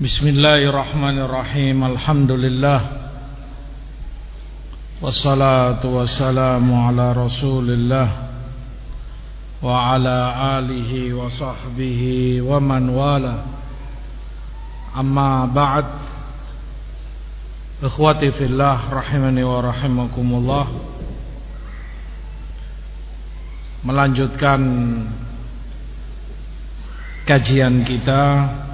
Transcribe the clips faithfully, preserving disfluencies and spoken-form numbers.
Bismillahirrahmanirrahim. Alhamdulillah. Wassalatu wassalamu ala Rasulillah wa ala alihi wa sahbihi wa man wala. Amma ba'd. Ikhwati fillah rahimani wa rahimakumullah. Melanjutkan kajian kita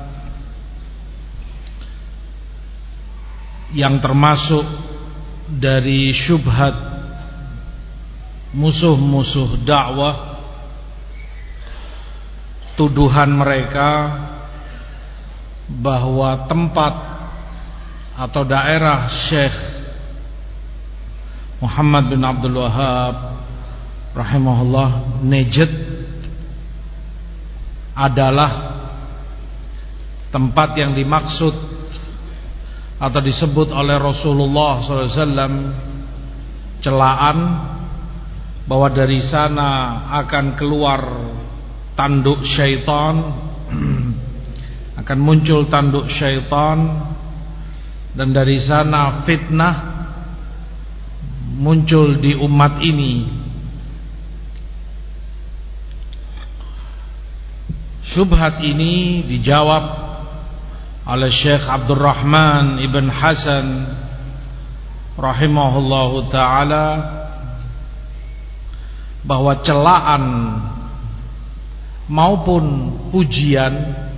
yang termasuk dari syubhat musuh-musuh dakwah, tuduhan mereka bahwa tempat atau daerah Syekh Muhammad bin Abdul Wahhab rahimahullah, Najd, adalah tempat yang dimaksud atau disebut oleh Rasulullah shallallahu alaihi wasallam celaan, bahwa dari sana akan keluar tanduk syaitan, akan muncul tanduk syaitan, dan dari sana fitnah muncul di umat ini. Syubhat ini dijawab oleh Syekh Abdurrahman ibn Hasan rahimahullahu ta'ala, bahwa celaan maupun pujian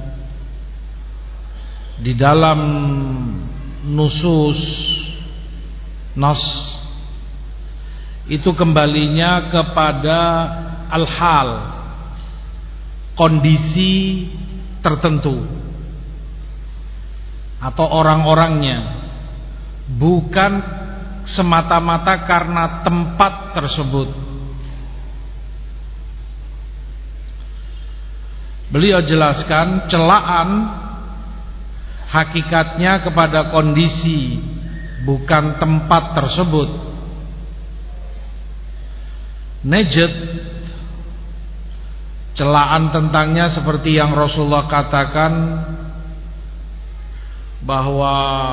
di dalam nusus nas itu kembalinya kepada al-hal, kondisi tertentu atau orang-orangnya, bukan semata-mata karena tempat tersebut. Beliau jelaskan celaan hakikatnya kepada kondisi, bukan tempat tersebut. Najd, celaan tentangnya seperti yang Rasulullah katakan, bahwa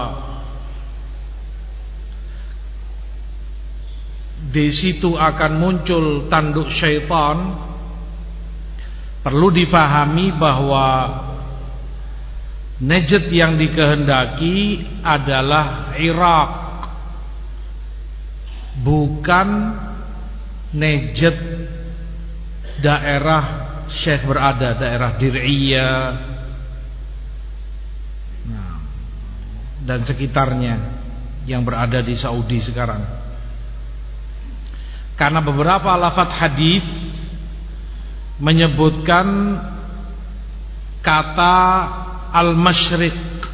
di situ akan muncul tanduk syaitan. Perlu difahami bahwa Najd yang dikehendaki adalah Irak, bukan Najd daerah Syekh berada, daerah Dir'iyah dan sekitarnya yang berada di Saudi sekarang. Karena beberapa lafaz hadis menyebutkan kata al-masyriq,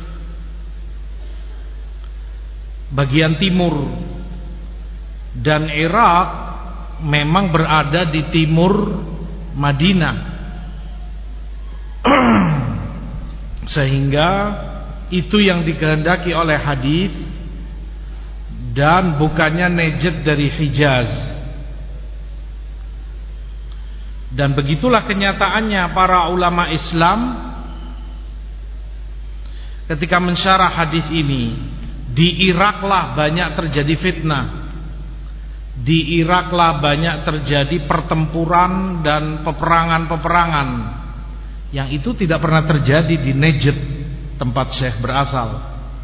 bagian timur, dan Irak memang berada di timur Madinah. Sehingga itu yang dikehendaki oleh hadis, dan bukannya Najd dari Hijaz. Dan begitulah kenyataannya para ulama Islam ketika mensyarah hadis ini. Di Iraklah banyak terjadi fitnah, di Iraklah banyak terjadi pertempuran dan peperangan-peperangan yang itu tidak pernah terjadi di Najd, tempat Syekh berasal.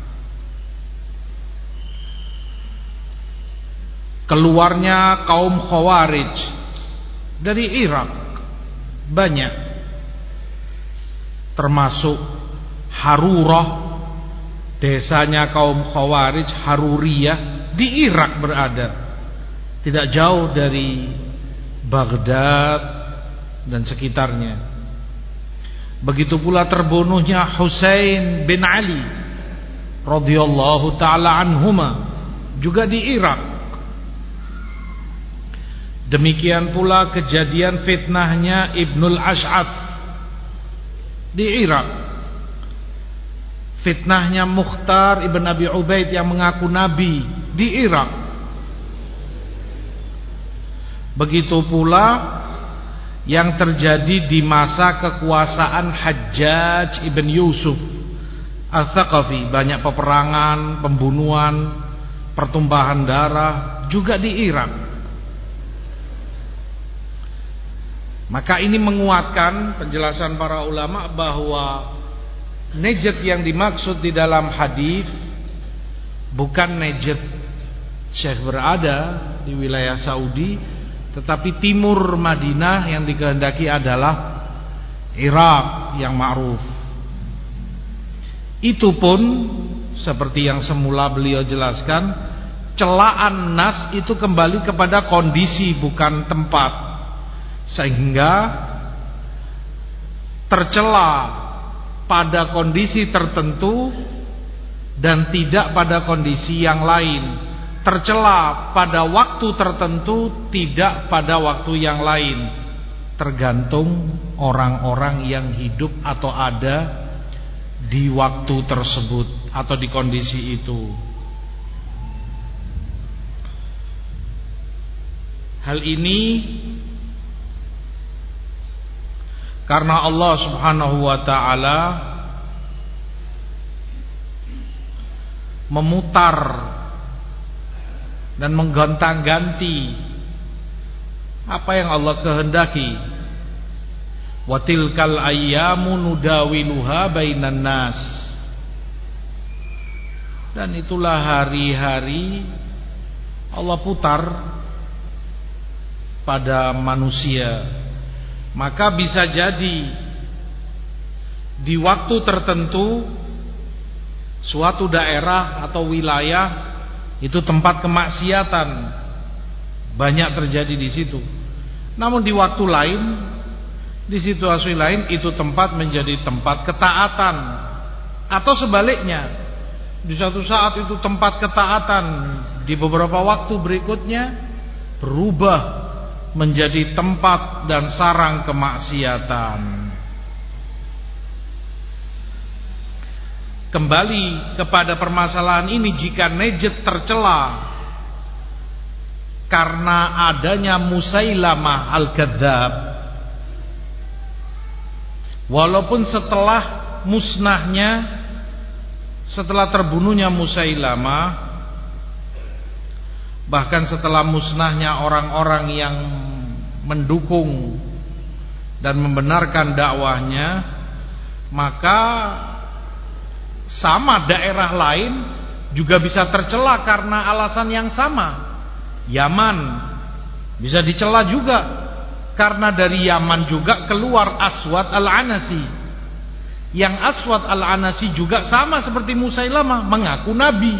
Keluarnya kaum Khawarij dari Irak banyak, termasuk Harurah, desanya kaum Khawarij, Haruriyah, di Irak berada, tidak jauh dari Baghdad dan sekitarnya. Begitu pula terbunuhnya Husain bin Ali radhiyallahu ta'ala anhuma, juga di Irak. Demikian pula kejadian fitnahnya Ibnul Ash'ath di Irak. Fitnahnya Mukhtar ibn Abi Ubaid yang mengaku Nabi di Irak. Begitu pula yang terjadi di masa kekuasaan Hajjaj ibn Yusuf Al-Thaqafi, banyak peperangan, pembunuhan, pertumpahan darah juga di Irak. Maka ini menguatkan penjelasan para ulama bahwa Najd yang dimaksud di dalam hadis bukan Najd Syekh berada di wilayah Saudi, tetapi timur Madinah yang dikehendaki adalah Irak yang ma'ruf. Itu pun seperti yang semula beliau jelaskan, celaan nas itu kembali kepada kondisi bukan tempat. Sehingga tercela pada kondisi tertentu dan tidak pada kondisi yang lain. Tercela pada waktu tertentu, tidak pada waktu yang lain. Tergantung orang-orang yang hidup atau ada di waktu tersebut atau di kondisi itu. Hal ini karena Allah Subhanahu wa ta'ala memutar dan menggontang-ganti apa yang Allah kehendaki. Wa tilkal ayyamu nudawiluha bainan nas. Dan itulah hari-hari Allah putar pada manusia. Maka bisa jadi di waktu tertentu suatu daerah atau wilayah itu tempat kemaksiatan, banyak terjadi di situ. Namun di waktu lain, di situasi lain itu tempat menjadi tempat ketaatan. Atau sebaliknya, di satu saat itu tempat ketaatan, di beberapa waktu berikutnya berubah menjadi tempat dan sarang kemaksiatan. Kembali kepada permasalahan ini, jika Najd tercela karena adanya Musailamah al-Kadzdzab, walaupun setelah musnahnya, setelah terbunuhnya Musailamah, bahkan setelah musnahnya orang-orang yang mendukung dan membenarkan dakwahnya, maka sama daerah lain juga bisa tercela karena alasan yang sama. Yaman bisa dicela juga karena dari Yaman juga keluar Aswad al-Anasi. Yang Aswad al-Anasi juga sama seperti Musailamah, mengaku nabi.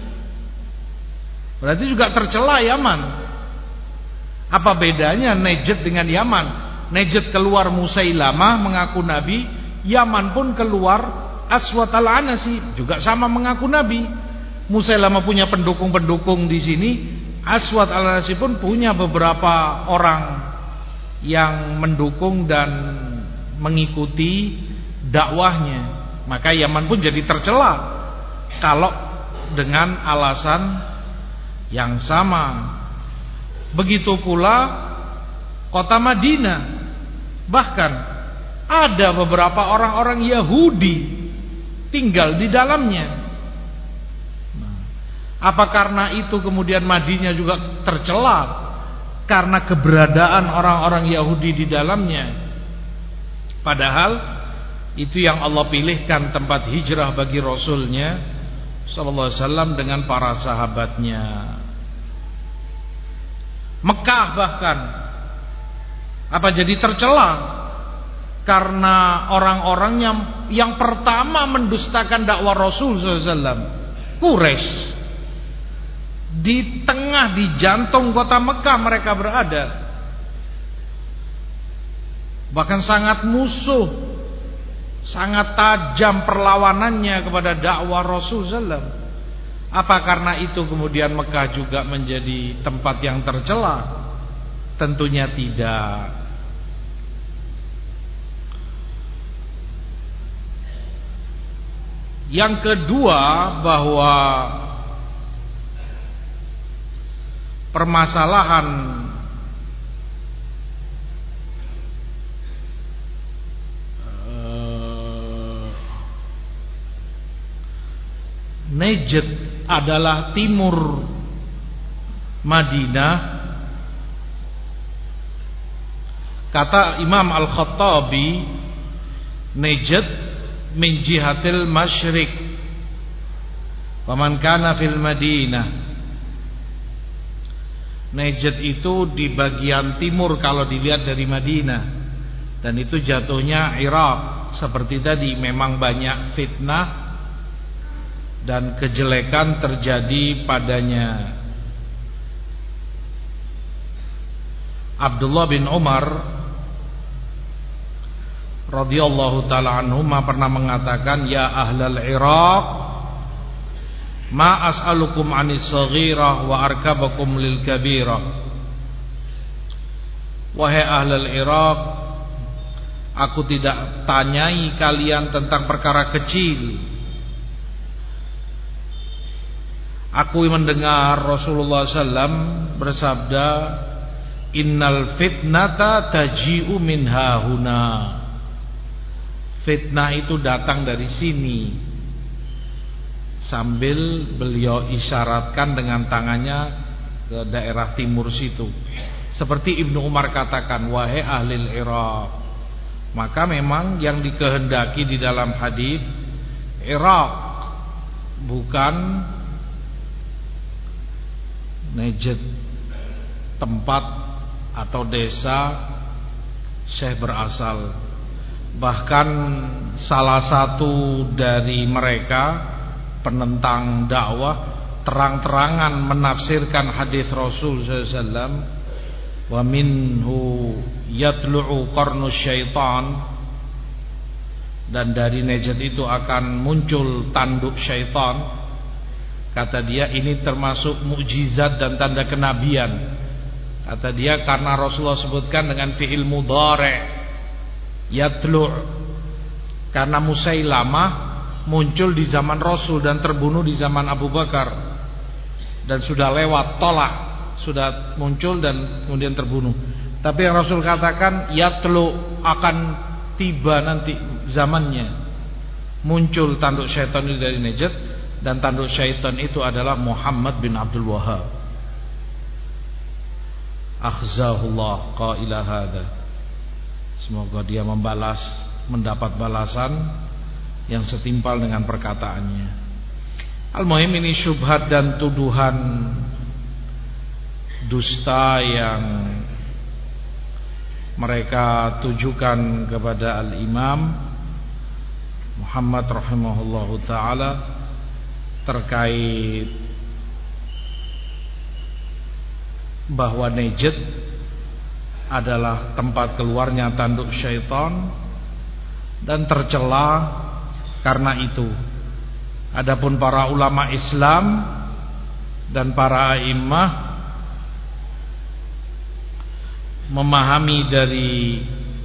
Berarti juga tercela Yaman. Apa bedanya Najd dengan Yaman? Najd keluar Musailamah mengaku nabi, Yaman pun keluar Aswad al-Anasi, juga sama mengaku nabi. Musailamah punya pendukung-pendukung di sini, Aswad al-Anasi pun punya beberapa orang yang mendukung dan mengikuti dakwahnya. Maka Yaman pun jadi tercela kalau dengan alasan yang sama. Begitu pula kota Madinah, bahkan ada beberapa orang-orang Yahudi tinggal di dalamnya. Nah, apa karena itu kemudian Madinah juga tercela karena keberadaan orang-orang Yahudi di dalamnya? Padahal itu yang Allah pilihkan tempat hijrah bagi Rasulnya sallallahu alaihi wasallam dengan para sahabatnya. Mekah bahkan apa jadi tercela karena orang-orang yang yang pertama mendustakan dakwah Rasul sallallahu alaihi wasallam, Quraisy. Di tengah, di jantung kota Mekah mereka berada. Bahkan sangat musuh, sangat tajam perlawanannya kepada dakwah Rasul sallallahu alaihi wasallam. Apa karena itu kemudian Mekah juga menjadi tempat yang tercela? Tentunya tidak. Yang kedua, bahwa permasalahan Najd adalah timur Madinah. Kata Imam Al-Khattabi, Najd min jihatil masyriq wa man kana fil Madinah. Najd itu di bagian timur kalau dilihat dari Madinah, dan itu jatuhnya Irak. Seperti tadi, memang banyak fitnah dan kejelekan terjadi padanya. Abdullah bin Umar radhiyallahu taala anhuma pernah mengatakan, ya ahlal Iraq, ma as'alukum 'anis saghirah wa arkabakum lil kabirah. Wahai ahlal Iraq, aku tidak tanyai kalian tentang perkara kecil. Aku mendengar Rasulullah sallallahu alaihi wasallam bersabda, innal fitnata taji'u min hahuna. Fitnah itu datang dari sini. Sambil beliau isyaratkan dengan tangannya ke daerah timur situ. Seperti Ibnu Umar katakan, wahai ahlil Iraq. Maka memang yang dikehendaki di dalam hadis Iraq, bukan Najd, tempat atau desa Syekh berasal. Bahkan salah satu dari mereka penentang dakwah terang-terangan menafsirkan hadis Rasul sallallahu alaihi wasallam, wa minhu yatlu'u qarnu syaitan, dan dari Najd itu akan muncul tanduk syaitan. Kata dia, ini termasuk mukjizat dan tanda kenabian. Kata dia, karena Rasulullah sebutkan dengan fi'il mudhari' yatlu', karena Musailamah muncul di zaman Rasul dan terbunuh di zaman Abu Bakar, dan sudah lewat tolak, sudah muncul dan kemudian terbunuh. Tapi yang Rasul katakan yatlu, akan tiba nanti zamannya muncul tanduk syaitan itu dari Najd, dan tanduk syaitan itu adalah Muhammad bin Abdul Wahhab. Akhzahullah qaila hadza. Semoga dia membalas, mendapat balasan yang setimpal dengan perkataannya. Al-muhim, ini syubhat dan tuduhan dusta yang mereka tujukan kepada Al-Imam Muhammad rahimahullahu ta'ala terkait bahwa Najd adalah tempat keluarnya tanduk syaitan dan tercela karena itu. Adapun para ulama Islam dan para a'immah memahami dari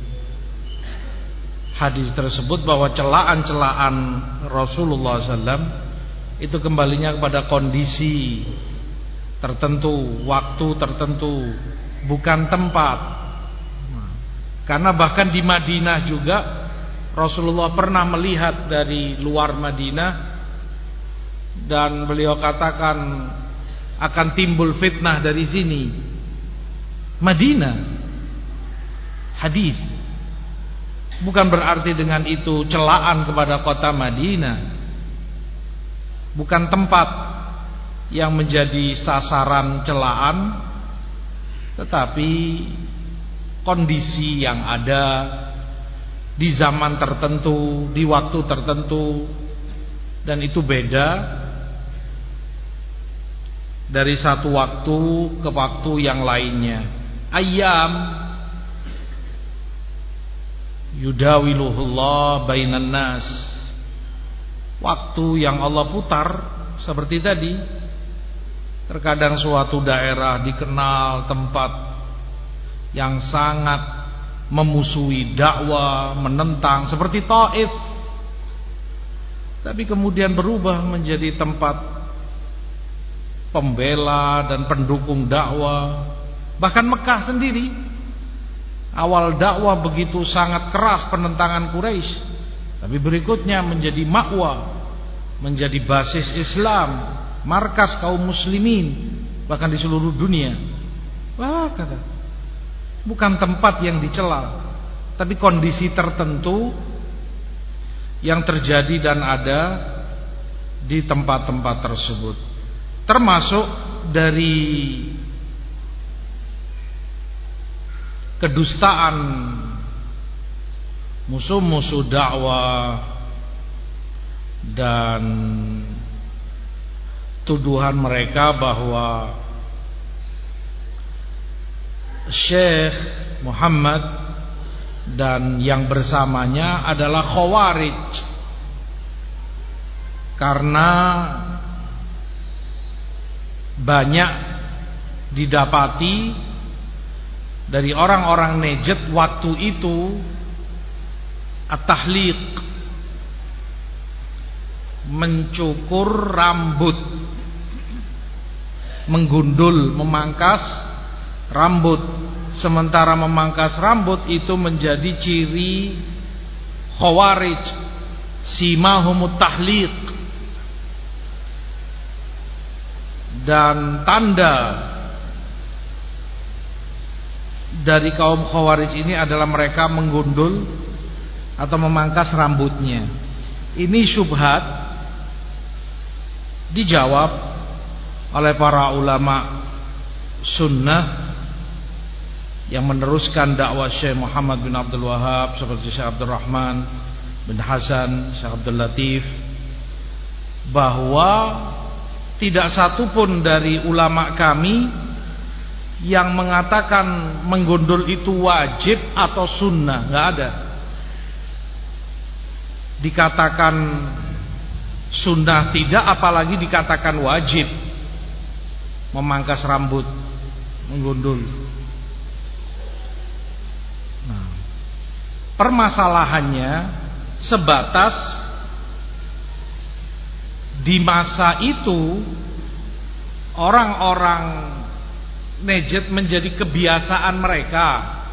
hadis tersebut bahwa celaan-celaan Rasulullah sallallahu alaihi wasallam itu kembalinya kepada kondisi tertentu, waktu tertentu, bukan tempat. Karena bahkan di Madinah juga Rasulullah pernah melihat dari luar Madinah, dan beliau katakan akan timbul fitnah dari sini. Madinah, hadis. Bukan berarti dengan itu celaan kepada kota Madinah. Bukan tempat yang menjadi sasaran celaan, tetapi kondisi yang ada di zaman tertentu, di waktu tertentu, dan itu beda dari satu waktu ke waktu yang lainnya. Ayyam yudawiluhullah bainan nas, waktu yang Allah putar seperti tadi. Terkadang suatu daerah dikenal tempat yang sangat memusuhi dakwah, menentang, seperti Taif, tapi kemudian berubah menjadi tempat pembela dan pendukung dakwah. Bahkan Mekah sendiri, awal dakwah begitu sangat keras penentangan Quraisy, tapi berikutnya menjadi ma'wa, menjadi basis Islam, markas kaum muslimin bahkan di seluruh dunia. Wah, kata, bukan tempat yang dicela, tapi kondisi tertentu yang terjadi dan ada di tempat-tempat tersebut. Termasuk dari kedustaan musuh-musuh dakwah dan tuduhan mereka bahwa Syekh Muhammad dan yang bersamanya adalah Khawarij, karena banyak didapati dari orang-orang Najd waktu itu at-tahliq, mencukur rambut, menggundul, memangkas rambut. Sementara memangkas rambut itu menjadi ciri Khawarij, simahumut tahliq, dan tanda dari kaum Khawarij ini adalah mereka menggundul atau memangkas rambutnya. Ini syubhat dijawab oleh para ulama sunnah yang meneruskan dakwah Syekh Muhammad bin Abdul Wahhab, seperti Syekh Abdul Rahman bin Hasan, Syekh Abdul Latif, bahwa tidak satu pun dari ulama kami yang mengatakan menggundul itu wajib atau sunnah, nggak ada. Dikatakan sunnah tidak, apalagi dikatakan wajib memangkas rambut, menggundul. Nah, permasalahannya sebatas di masa itu orang-orang Najd menjadi kebiasaan mereka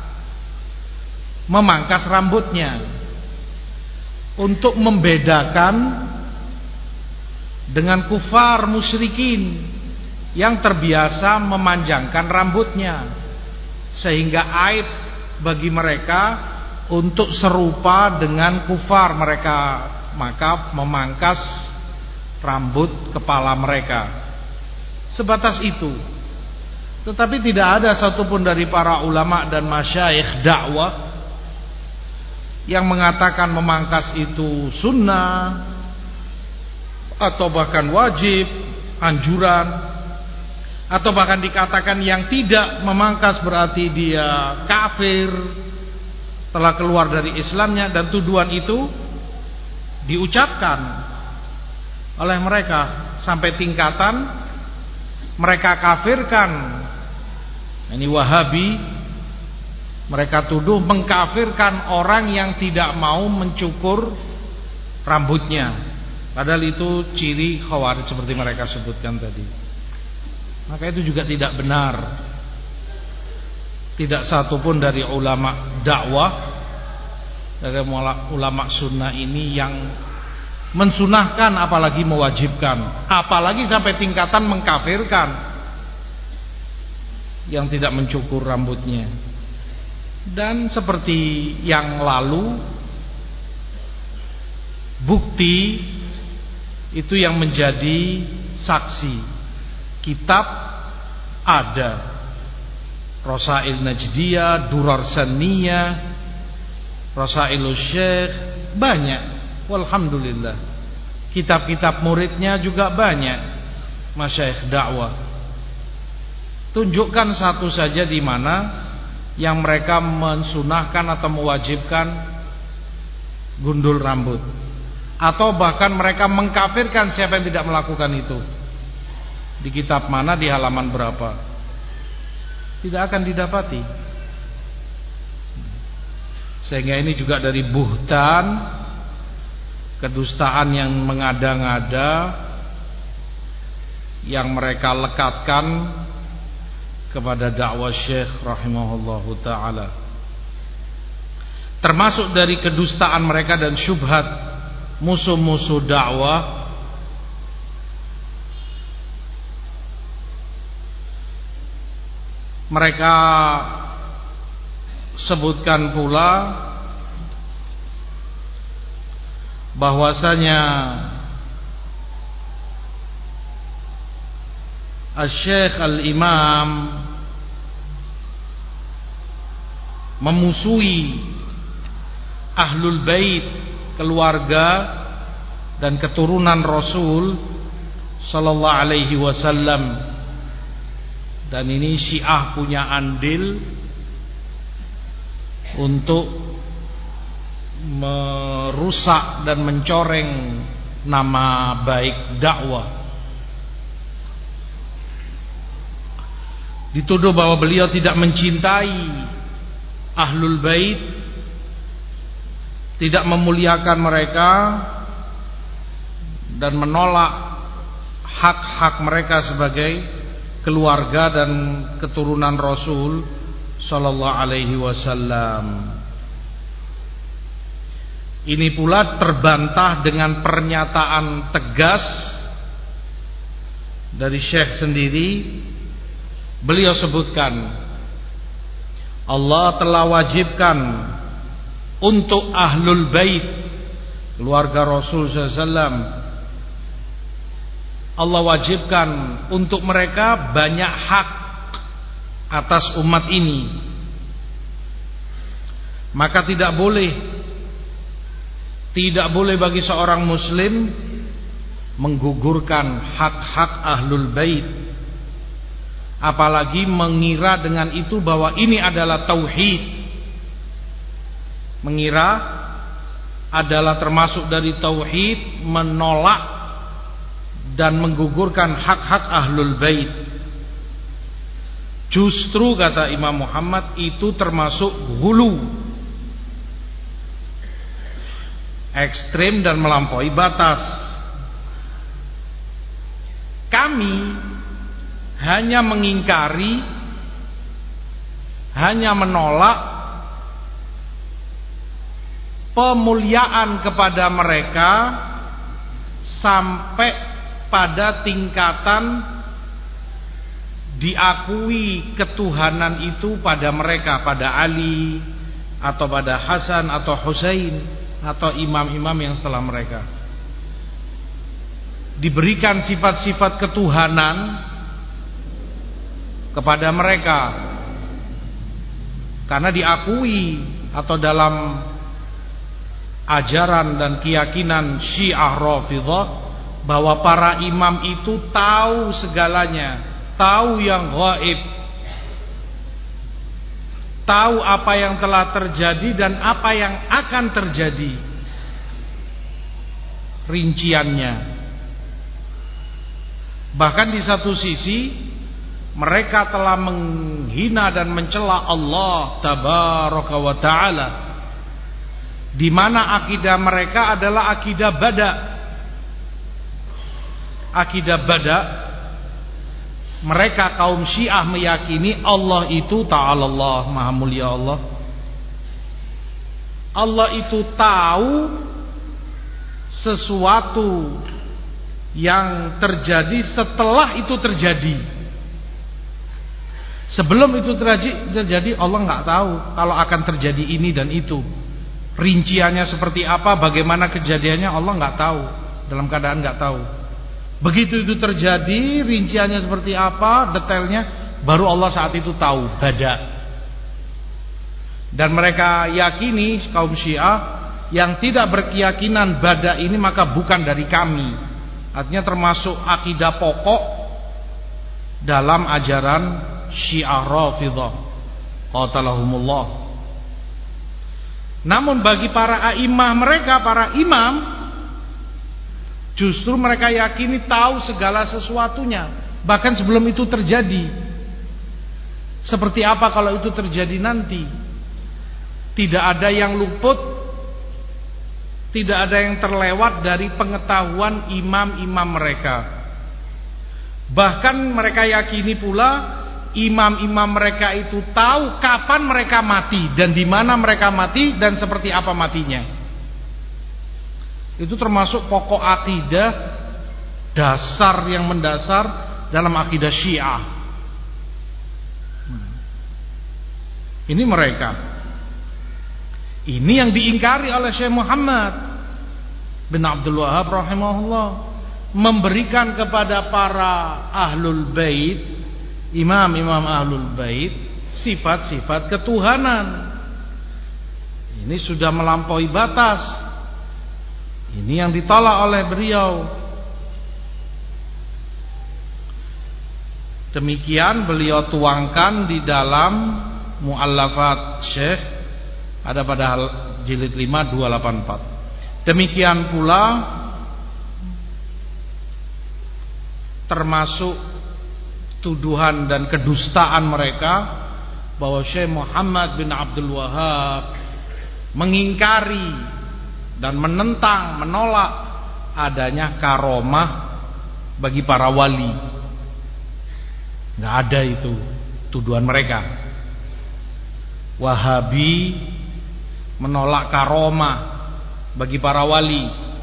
memangkas rambutnya untuk membedakan dengan kufar musyrikin yang terbiasa memanjangkan rambutnya, sehingga aib bagi mereka untuk serupa dengan kufar mereka, maka memangkas rambut kepala mereka. Sebatas itu. Tetapi tidak ada satupun dari para ulama dan masyayikh dakwah yang mengatakan memangkas itu sunnah atau bahkan wajib, anjuran, atau bahkan dikatakan yang tidak memangkas berarti dia kafir, telah keluar dari Islamnya. Dan tuduhan itu diucapkan oleh mereka sampai tingkatan mereka kafirkan, ini Wahabi, mereka tuduh mengkafirkan orang yang tidak mau mencukur rambutnya, padahal itu ciri Khawarij seperti mereka sebutkan tadi. Maka itu juga tidak benar. Tidak satupun dari ulama dakwah, dari ulama sunnah ini yang mensunahkan apalagi mewajibkan, apalagi sampai tingkatan mengkafirkan yang tidak mencukur rambutnya. Dan seperti yang lalu, bukti itu yang menjadi saksi. Kitab ada, Rasail Najdiyah, Durar Saniyah, Rasailus Syekh, banyak. Walhamdulillah. Kitab-kitab muridnya juga banyak, masyayikh dakwah. Tunjukkan satu saja di mana yang mereka mensunahkan atau mewajibkan gundul rambut, atau bahkan mereka mengkafirkan siapa yang tidak melakukan itu. Di kitab mana, di halaman berapa? Tidak akan didapati. Sehingga ini juga dari buhtan, kedustaan yang mengada-ngada yang mereka lekatkan kepada dakwah Syekh rahimahullahu ta'ala. Termasuk dari kedustaan mereka dan syubhat musuh-musuh dakwah Mereka sebutkan pula bahwasanya Asy-Syaikh Al-Imam memusuhi Ahlul Bait, keluarga dan keturunan Rasul sallallahu alaihi wasallam. Dan ini Syiah punya andil untuk merusak dan mencoreng nama baik dakwah. Dituduh bahwa beliau tidak mencintai Ahlul Bait, tidak memuliakan mereka, dan menolak hak-hak mereka sebagai keluarga dan keturunan Rasul sallallahu alaihi wasallam. Ini pula terbantah dengan pernyataan tegas dari Syekh sendiri. Beliau sebutkan, Allah telah wajibkan untuk Ahlul Bait, keluarga Rasul sallallahu alaihi wasallam, Allah wajibkan untuk mereka banyak hak atas umat ini. Maka tidak boleh Tidak boleh bagi seorang muslim menggugurkan hak-hak Ahlul Bait, apalagi mengira dengan itu bahwa ini adalah tauhid. Mengira adalah termasuk dari tauhid menolak dan menggugurkan hak-hak Ahlul Bait. Justru kata Imam Muhammad itu termasuk ghulu, ekstrim dan melampaui batas. Kami hanya mengingkari, hanya menolak pemuliaan kepada mereka sampai pada tingkatan diakui ketuhanan itu pada mereka, pada Ali atau pada Hasan atau Husain atau imam-imam yang setelah mereka. Diberikan sifat-sifat ketuhanan kepada mereka karena diakui atau dalam ajaran dan keyakinan Syiah Rafidhah bahwa para imam itu tahu segalanya, tahu yang gaib, tahu apa yang telah terjadi dan apa yang akan terjadi, rinciannya. Bahkan di satu sisi mereka telah menghina dan mencela Allah tabaraka wa taala, di mana akidah mereka adalah akidah bada. Akidah bada, mereka kaum Syiah meyakini Allah itu ta'ala Allah, maha mulia Allah. Allah itu tahu sesuatu yang terjadi setelah itu terjadi. Sebelum itu terjadi Allah nggak tahu kalau akan terjadi ini dan itu. Rinciannya seperti apa, bagaimana kejadiannya Allah nggak tahu, dalam keadaan nggak tahu. Begitu itu terjadi, rinciannya seperti apa, detailnya, baru Allah saat itu tahu, bada. Dan mereka yakini, kaum Syiah yang tidak berkeyakinan bada ini maka bukan dari kami. Artinya termasuk akidah pokok dalam ajaran Syiah Rafidhah qatalahumullah. Namun bagi para a'imah mereka, para imam, justru mereka yakini tahu segala sesuatunya, bahkan sebelum itu terjadi. Seperti apa kalau itu terjadi nanti? Tidak ada yang luput, tidak ada yang terlewat dari pengetahuan imam-imam mereka. Bahkan mereka yakini pula imam-imam mereka itu tahu kapan mereka mati dan di mana mereka mati dan seperti apa matinya. Itu termasuk pokok akidah dasar yang mendasar dalam akidah Syiah. Ini mereka. Ini yang diingkari oleh Syekh Muhammad bin Abdul Wahhab rahimahullah, memberikan kepada para ahlul bait, imam-imam ahlul bait, sifat-sifat ketuhanan. Ini sudah melampaui batas. Ini yang ditolak oleh beliau. Demikian beliau tuangkan di dalam Mu'allafat Syekh, ada pada jilid lima dua delapan empat. Demikian pula termasuk tuduhan dan kedustaan mereka bahwa Syekh Muhammad bin Abdul Wahhab mengingkari dan menentang, menolak adanya karomah bagi para wali. Nggak ada itu tuduhan mereka. Wahabi menolak karomah bagi para wali,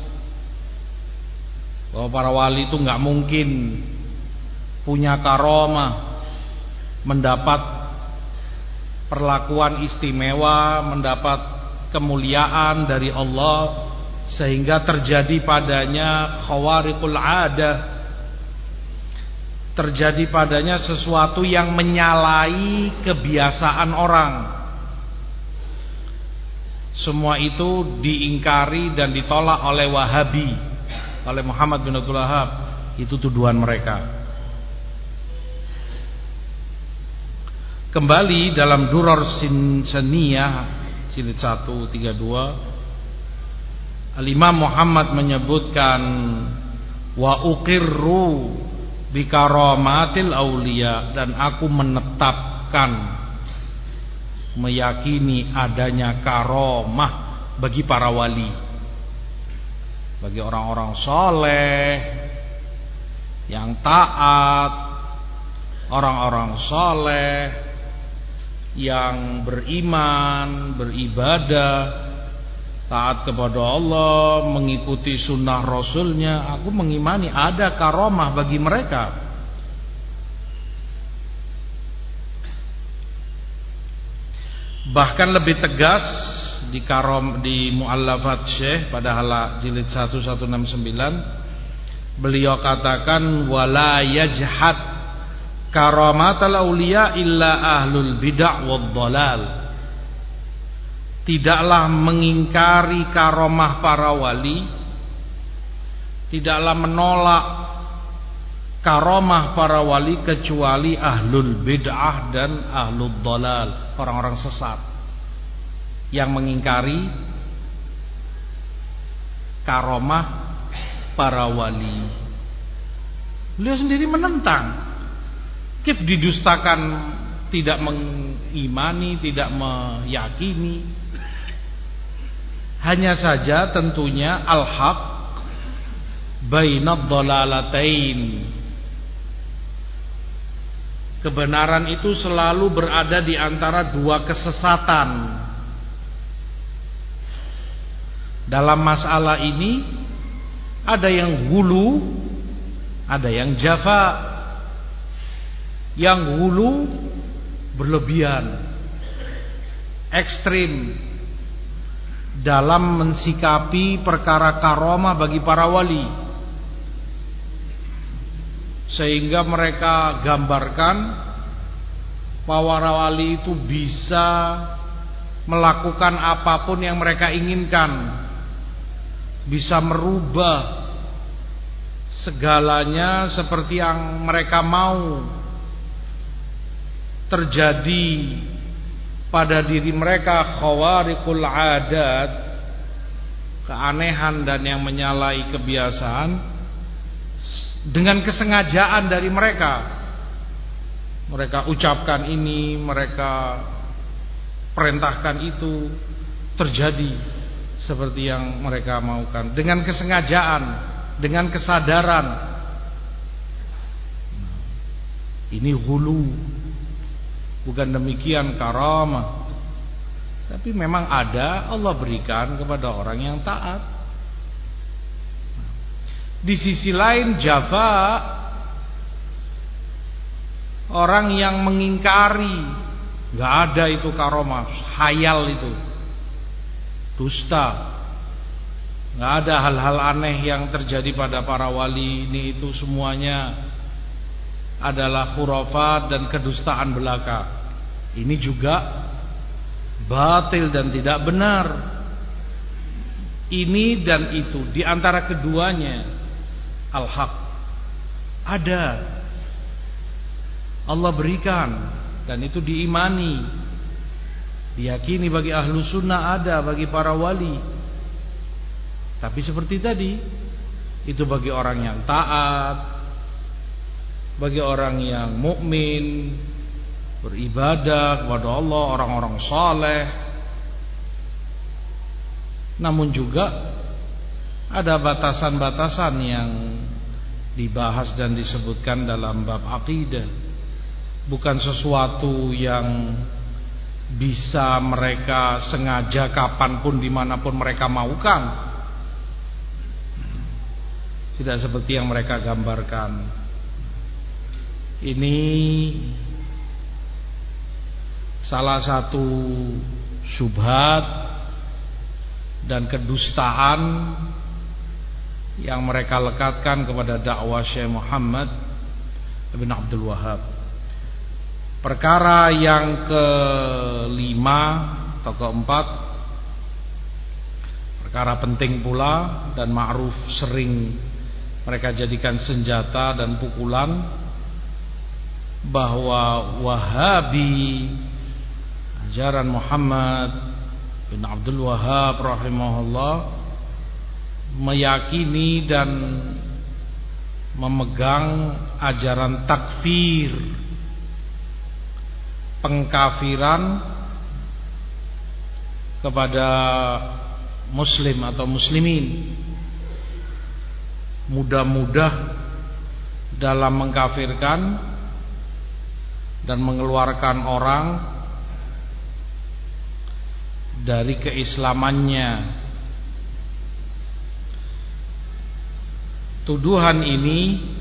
bahwa para wali itu nggak mungkin punya karomah, mendapat perlakuan istimewa, mendapat kemuliaan dari Allah sehingga terjadi padanya khawariqul adah, terjadi padanya sesuatu yang menyalahi kebiasaan orang. Semua itu diingkari dan ditolak oleh Wahabi, oleh Muhammad bin Abdul Wahhab. Itu tuduhan mereka. Kembali dalam Durar Sinsaniyah jilid satu tiga dua, Al-Imam Muhammad menyebutkan, wa uqirru bi karamatil auliya, dan aku menetapkan, meyakini adanya karomah bagi para wali, bagi orang-orang soleh yang taat, orang-orang soleh yang beriman, beribadah, taat kepada Allah, mengikuti sunnah Rasulnya. Aku mengimani ada karomah bagi mereka. Bahkan lebih tegas di karom di Mu'allafat Syekh pada hala jilid satu seratus enam puluh sembilan, beliau katakan, wala yajhad karamatal auliya illa ahlul bid'ah wad dhalal. Tidaklah mengingkari karomah para wali, tidaklah menolak karomah para wali kecuali ahlul bid'ah dan ahlul dhalal, orang-orang sesat yang mengingkari karomah para wali. Beliau sendiri menentang. Kif didustakan, tidak mengimani, tidak meyakini. Hanya saja tentunya al-haq bainad dhalalatain. Kebenaran itu selalu berada di antara dua kesesatan. Dalam masalah ini ada yang hulu, ada yang jafa. Yang hulu berlebihan, ekstrim dalam mensikapi perkara karomah bagi para wali, sehingga mereka gambarkan bahwa para wali itu bisa melakukan apapun yang mereka inginkan, bisa merubah segalanya seperti yang mereka mau terjadi pada diri mereka, khawariqul adat, keanehan dan yang menyalahi kebiasaan, dengan kesengajaan dari mereka. Mereka ucapkan ini, mereka perintahkan itu, terjadi seperti yang mereka maukan, dengan kesengajaan, dengan kesadaran. Ini hulu. Bukan demikian karamah, tapi memang ada, Allah berikan kepada orang yang taat. Di sisi lain jafa, orang yang mengingkari, Nggak ada itu karomah, hayal itu, dusta. Nggak ada hal-hal aneh yang terjadi pada para wali ini, itu semuanya adalah khurafat dan kedustaan belaka. Ini juga batil dan tidak benar. Ini dan itu, di antara keduanya al-haq ada, Allah berikan, dan itu diimani, diyakini bagi ahlu sunnah, ada bagi para wali. Tapi seperti tadi, itu bagi orang yang taat, bagi orang yang mukmin, beribadah kepada Allah, orang-orang saleh. Namun juga ada batasan-batasan yang dibahas dan disebutkan dalam bab akidah. Bukan sesuatu yang bisa mereka sengaja kapanpun dimanapun mereka maukan. Tidak seperti yang mereka gambarkan. Ini salah satu syubhat dan kedustaan yang mereka lekatkan kepada dakwah Syekh Muhammad bin Abdul Wahhab. Perkara yang kelima atau keempat, perkara penting pula dan ma'ruf, sering mereka jadikan senjata dan pukulan, bahwa Wahabi, ajaran Muhammad bin Abdul Wahhab rahimahullah, meyakini dan memegang ajaran takfir, pengkafiran kepada muslim atau muslimin, mudah-mudah dalam mengkafirkan dan mengeluarkan orang dari keislamannya. Tuduhan ini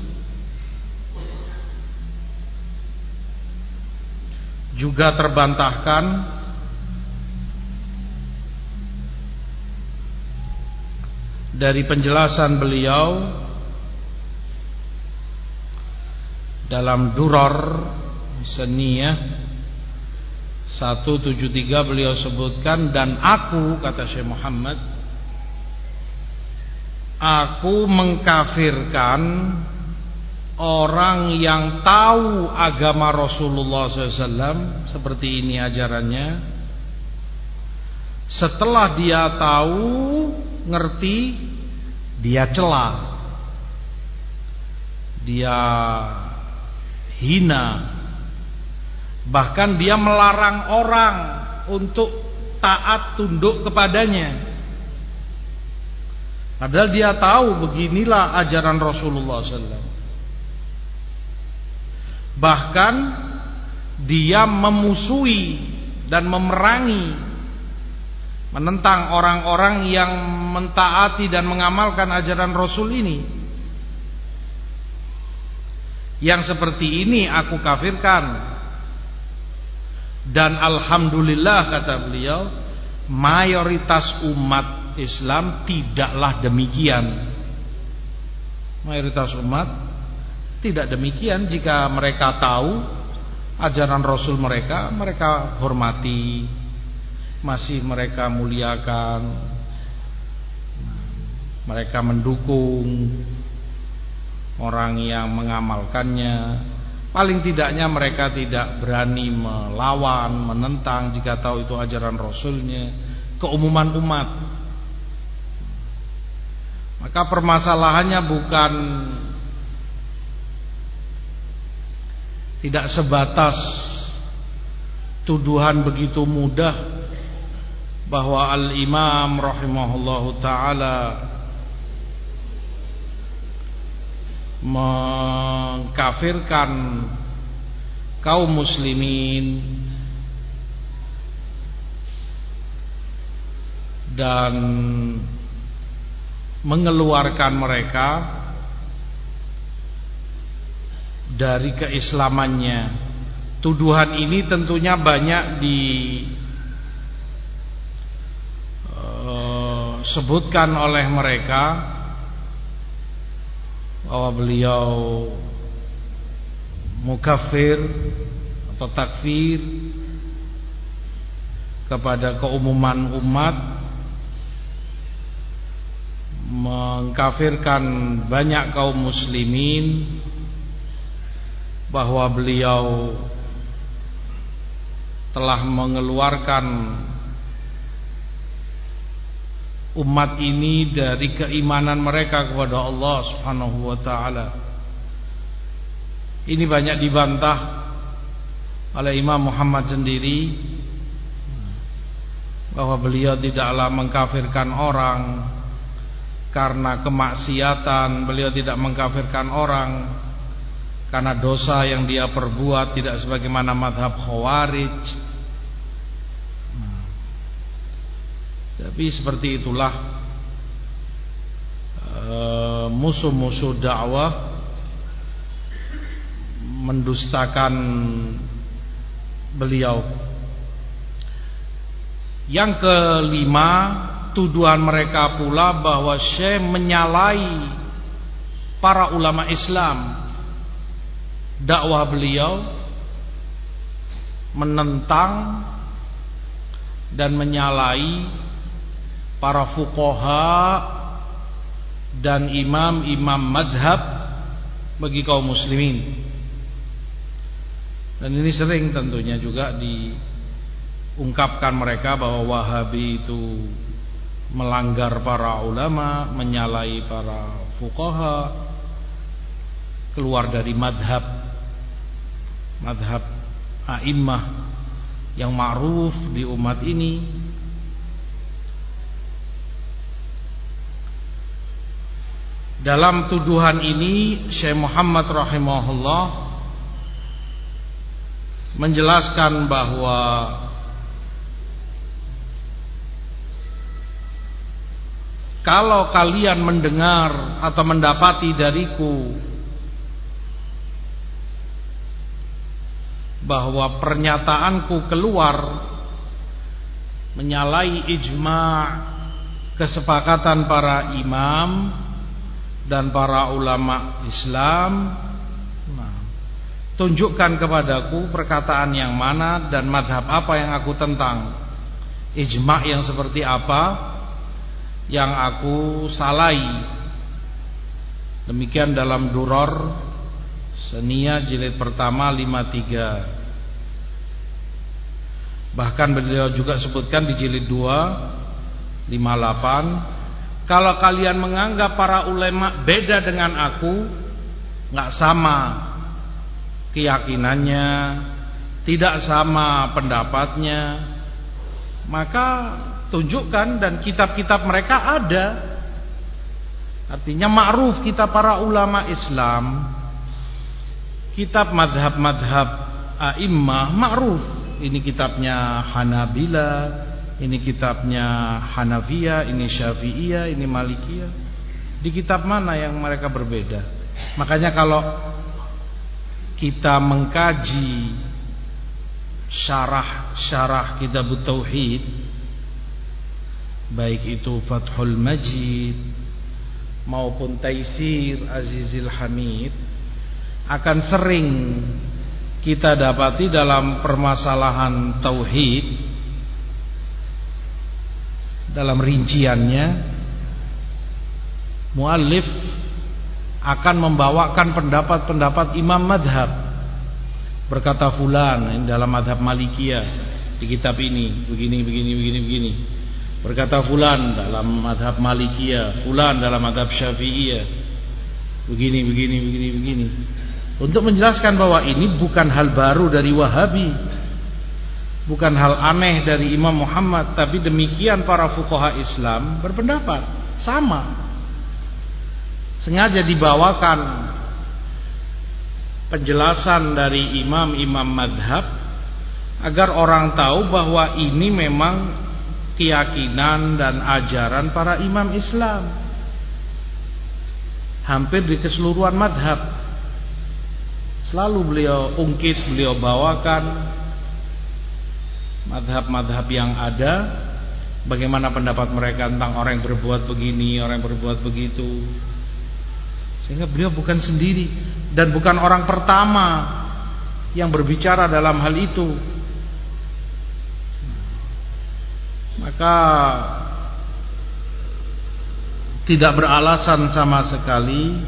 juga terbantahkan dari penjelasan beliau dalam Durar Saniyah seratus tujuh puluh tiga. Beliau sebutkan, dan aku, kata Syekh Muhammad, aku mengkafirkan orang yang tahu agama Rasulullah shallallahu alaihi wasallam seperti ini ajarannya, setelah dia tahu, ngerti, dia cela, dia hina, bahkan dia melarang orang untuk taat tunduk kepadanya. Padahal dia tahu beginilah ajaran Rasulullah shallallahu alaihi wasallam. Bahkan dia memusuhi dan memerangi, menentang orang-orang yang mentaati dan mengamalkan ajaran Rasul ini. Yang seperti ini aku kafirkan. Dan alhamdulillah, kata beliau, mayoritas umat Islam tidaklah demikian. Mayoritas umat tidak demikian. Jika mereka tahu ajaran Rasul mereka, mereka hormati, masih mereka muliakan, mereka mendukung orang yang mengamalkannya. Paling tidaknya mereka tidak berani melawan, menentang jika tahu itu ajaran Rasulnya, keumuman umat. Maka permasalahannya bukan tidak sebatas tuduhan begitu mudah bahwa al-imam rahimahullahu ta'ala mengkafirkan kaum muslimin dan mengeluarkan mereka dari keislamannya. tuduhan ini tentunya banyak disebutkan oleh mereka bahwa beliau mukafir atau takfir kepada keumuman umat, mengkafirkan banyak kaum muslimin, bahwa beliau telah mengeluarkan umat ini dari keimanan mereka kepada Allah Subhanahu wa taala. Ini banyak dibantah oleh Imam Muhammad sendiri, bahwa beliau tidaklah mengkafirkan orang karena kemaksiatan, beliau tidak mengkafirkan orang karena dosa yang dia perbuat, tidak sebagaimana madhab Khawarij. Nah, tapi seperti itulah musuh-musuh dakwah mendustakan beliau. Yang kelima, tuduhan mereka pula bahwa Syekh menyalahi para ulama Islam. Dakwah beliau menentang dan menyalahi para fuqaha dan imam-imam madhab bagi kaum muslimin. Dan ini sering tentunya juga diungkapkan mereka bahwa Wahabi itu melanggar para ulama, menyalahi para fuqaha, keluar dari madhab madhab a'immah yang ma'ruf di umat ini. Dalam tuduhan ini Syekh Muhammad rahimahullah menjelaskan bahwa kalau kalian mendengar atau mendapati dariku bahwa pernyataanku keluar menyalahi ijma' kesepakatan para imam dan para ulama Islam, nah, tunjukkan kepadaku perkataan yang mana dan madhab apa yang aku tentang, ijma' yang seperti apa yang aku salahi. Demikian dalam Duror Senia jilid pertama lima tiga. Bahkan beliau juga sebutkan di jilid dua lima delapan, kalau kalian menganggap para ulama beda dengan aku, nggak sama keyakinannya, tidak sama pendapatnya, maka tunjukkan, dan kitab-kitab mereka ada. Artinya ma'ruf kitab para ulama Islam, kitab madhab-madhab a'immah ma'ruf. Ini kitabnya Hanabila, ini kitabnya Hanafiyah, ini Syafi'iyah, ini Malikiyah. Di kitab mana yang mereka berbeda? Makanya kalau kita mengkaji syarah-syarah kitab Tauhid, baik itu Fathul Majid maupun Taisir Azizil Hamid, akan sering kita dapati dalam permasalahan tauhid, dalam rinciannya muallif akan membawakan pendapat-pendapat imam madhab. Berkata fulan dalam madhab Malikiyah di kitab ini begini begini begini begini. Berkata fulan dalam madhab Malikiyah, fulan dalam madhab Syafi'iyah begini begini begini begini. Untuk menjelaskan bahwa ini bukan hal baru dari Wahabi, bukan hal aneh dari Imam Muhammad, tapi demikian para fuqaha Islam berpendapat sama. Sengaja dibawakan penjelasan dari imam-imam madhab agar orang tahu bahwa ini memang keyakinan dan ajaran para imam Islam hampir di keseluruhan madhab. Selalu beliau ungkit, beliau bawakan madhab-madhab yang ada, bagaimana pendapat mereka tentang orang yang berbuat begini, orang yang berbuat begitu. Sehingga beliau bukan sendiri dan bukan orang pertama yang berbicara dalam hal itu. Maka tidak beralasan sama sekali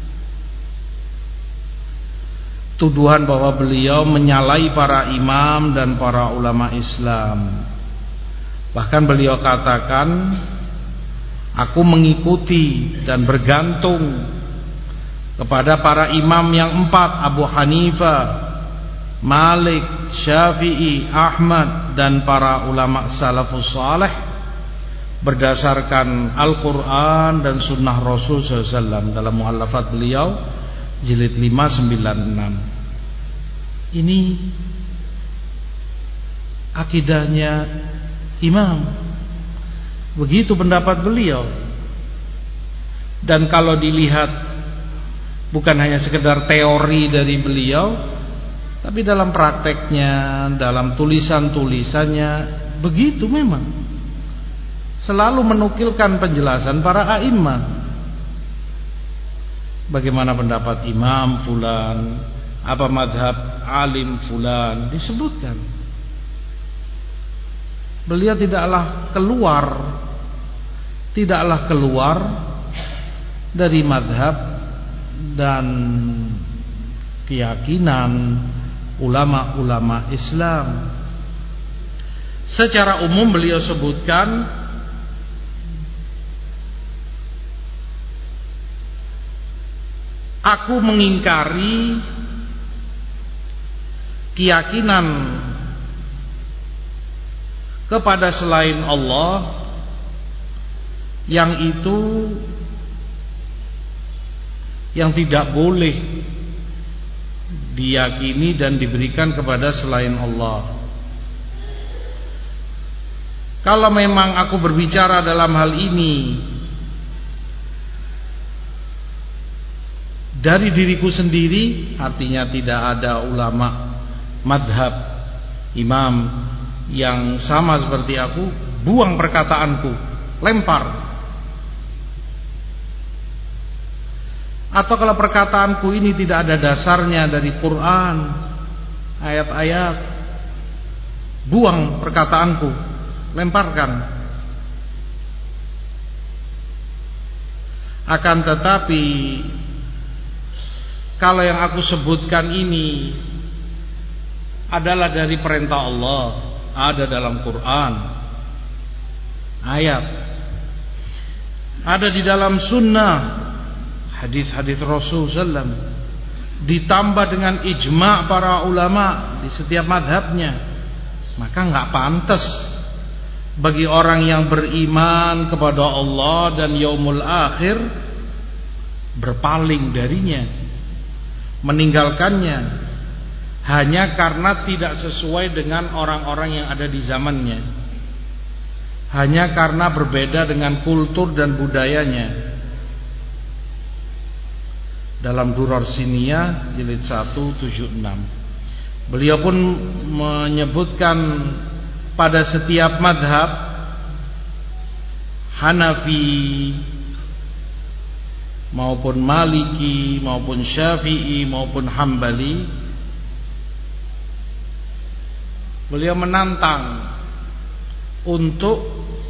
tuduhan bahwa beliau menyalahi para imam dan para ulama Islam. Bahkan beliau katakan, aku mengikuti dan bergantung kepada para imam yang empat, Abu Hanifah, Malik, Syafi'i, Ahmad, dan para ulama salafus saleh berdasarkan Al-Quran dan Sunnah Rasul sallallahu alaihi wasallam dalam muallafat beliau jilid lima sembilan enam. Ini akidahnya imam, begitu pendapat beliau. Dan kalau dilihat bukan hanya sekedar teori dari beliau, tapi dalam prakteknya, dalam tulisan-tulisannya, begitu memang selalu menukilkan penjelasan para a'immah. Bagaimana pendapat imam fulan, apa madhab alim fulan, disebutkan. Beliau tidaklah keluar Tidaklah keluar dari madhab dan keyakinan ulama-ulama Islam. Secara umum beliau sebutkan aku mengingkari keyakinan kepada selain Allah yang itu yang tidak boleh diyakini dan diberikan kepada selain Allah. Kalau memang aku berbicara dalam hal ini dari diriku sendiri, artinya tidak ada ulama madhab imam yang sama seperti aku, buang perkataanku, lempar. Atau kalau perkataanku ini tidak ada dasarnya dari Quran, ayat-ayat, buang perkataanku, lemparkan. Akan tetapi kalau yang aku sebutkan ini adalah dari perintah Allah, ada dalam Quran, ayat, ada di dalam sunnah, hadis-hadis Rasul sallallahu alaihi wasallam, ditambah dengan ijma' para ulama di setiap madhabnya, maka nggak pantas bagi orang yang beriman kepada Allah dan yaumul akhir berpaling darinya, meninggalkannya hanya karena tidak sesuai dengan orang-orang yang ada di zamannya, hanya karena berbeda dengan kultur dan budayanya. Dalam Durar Siniyah jilid satu tujuh enam, beliau pun menyebutkan pada setiap madhab, Hanafi maupun Maliki maupun Syafi'i maupun Hambali, beliau menantang untuk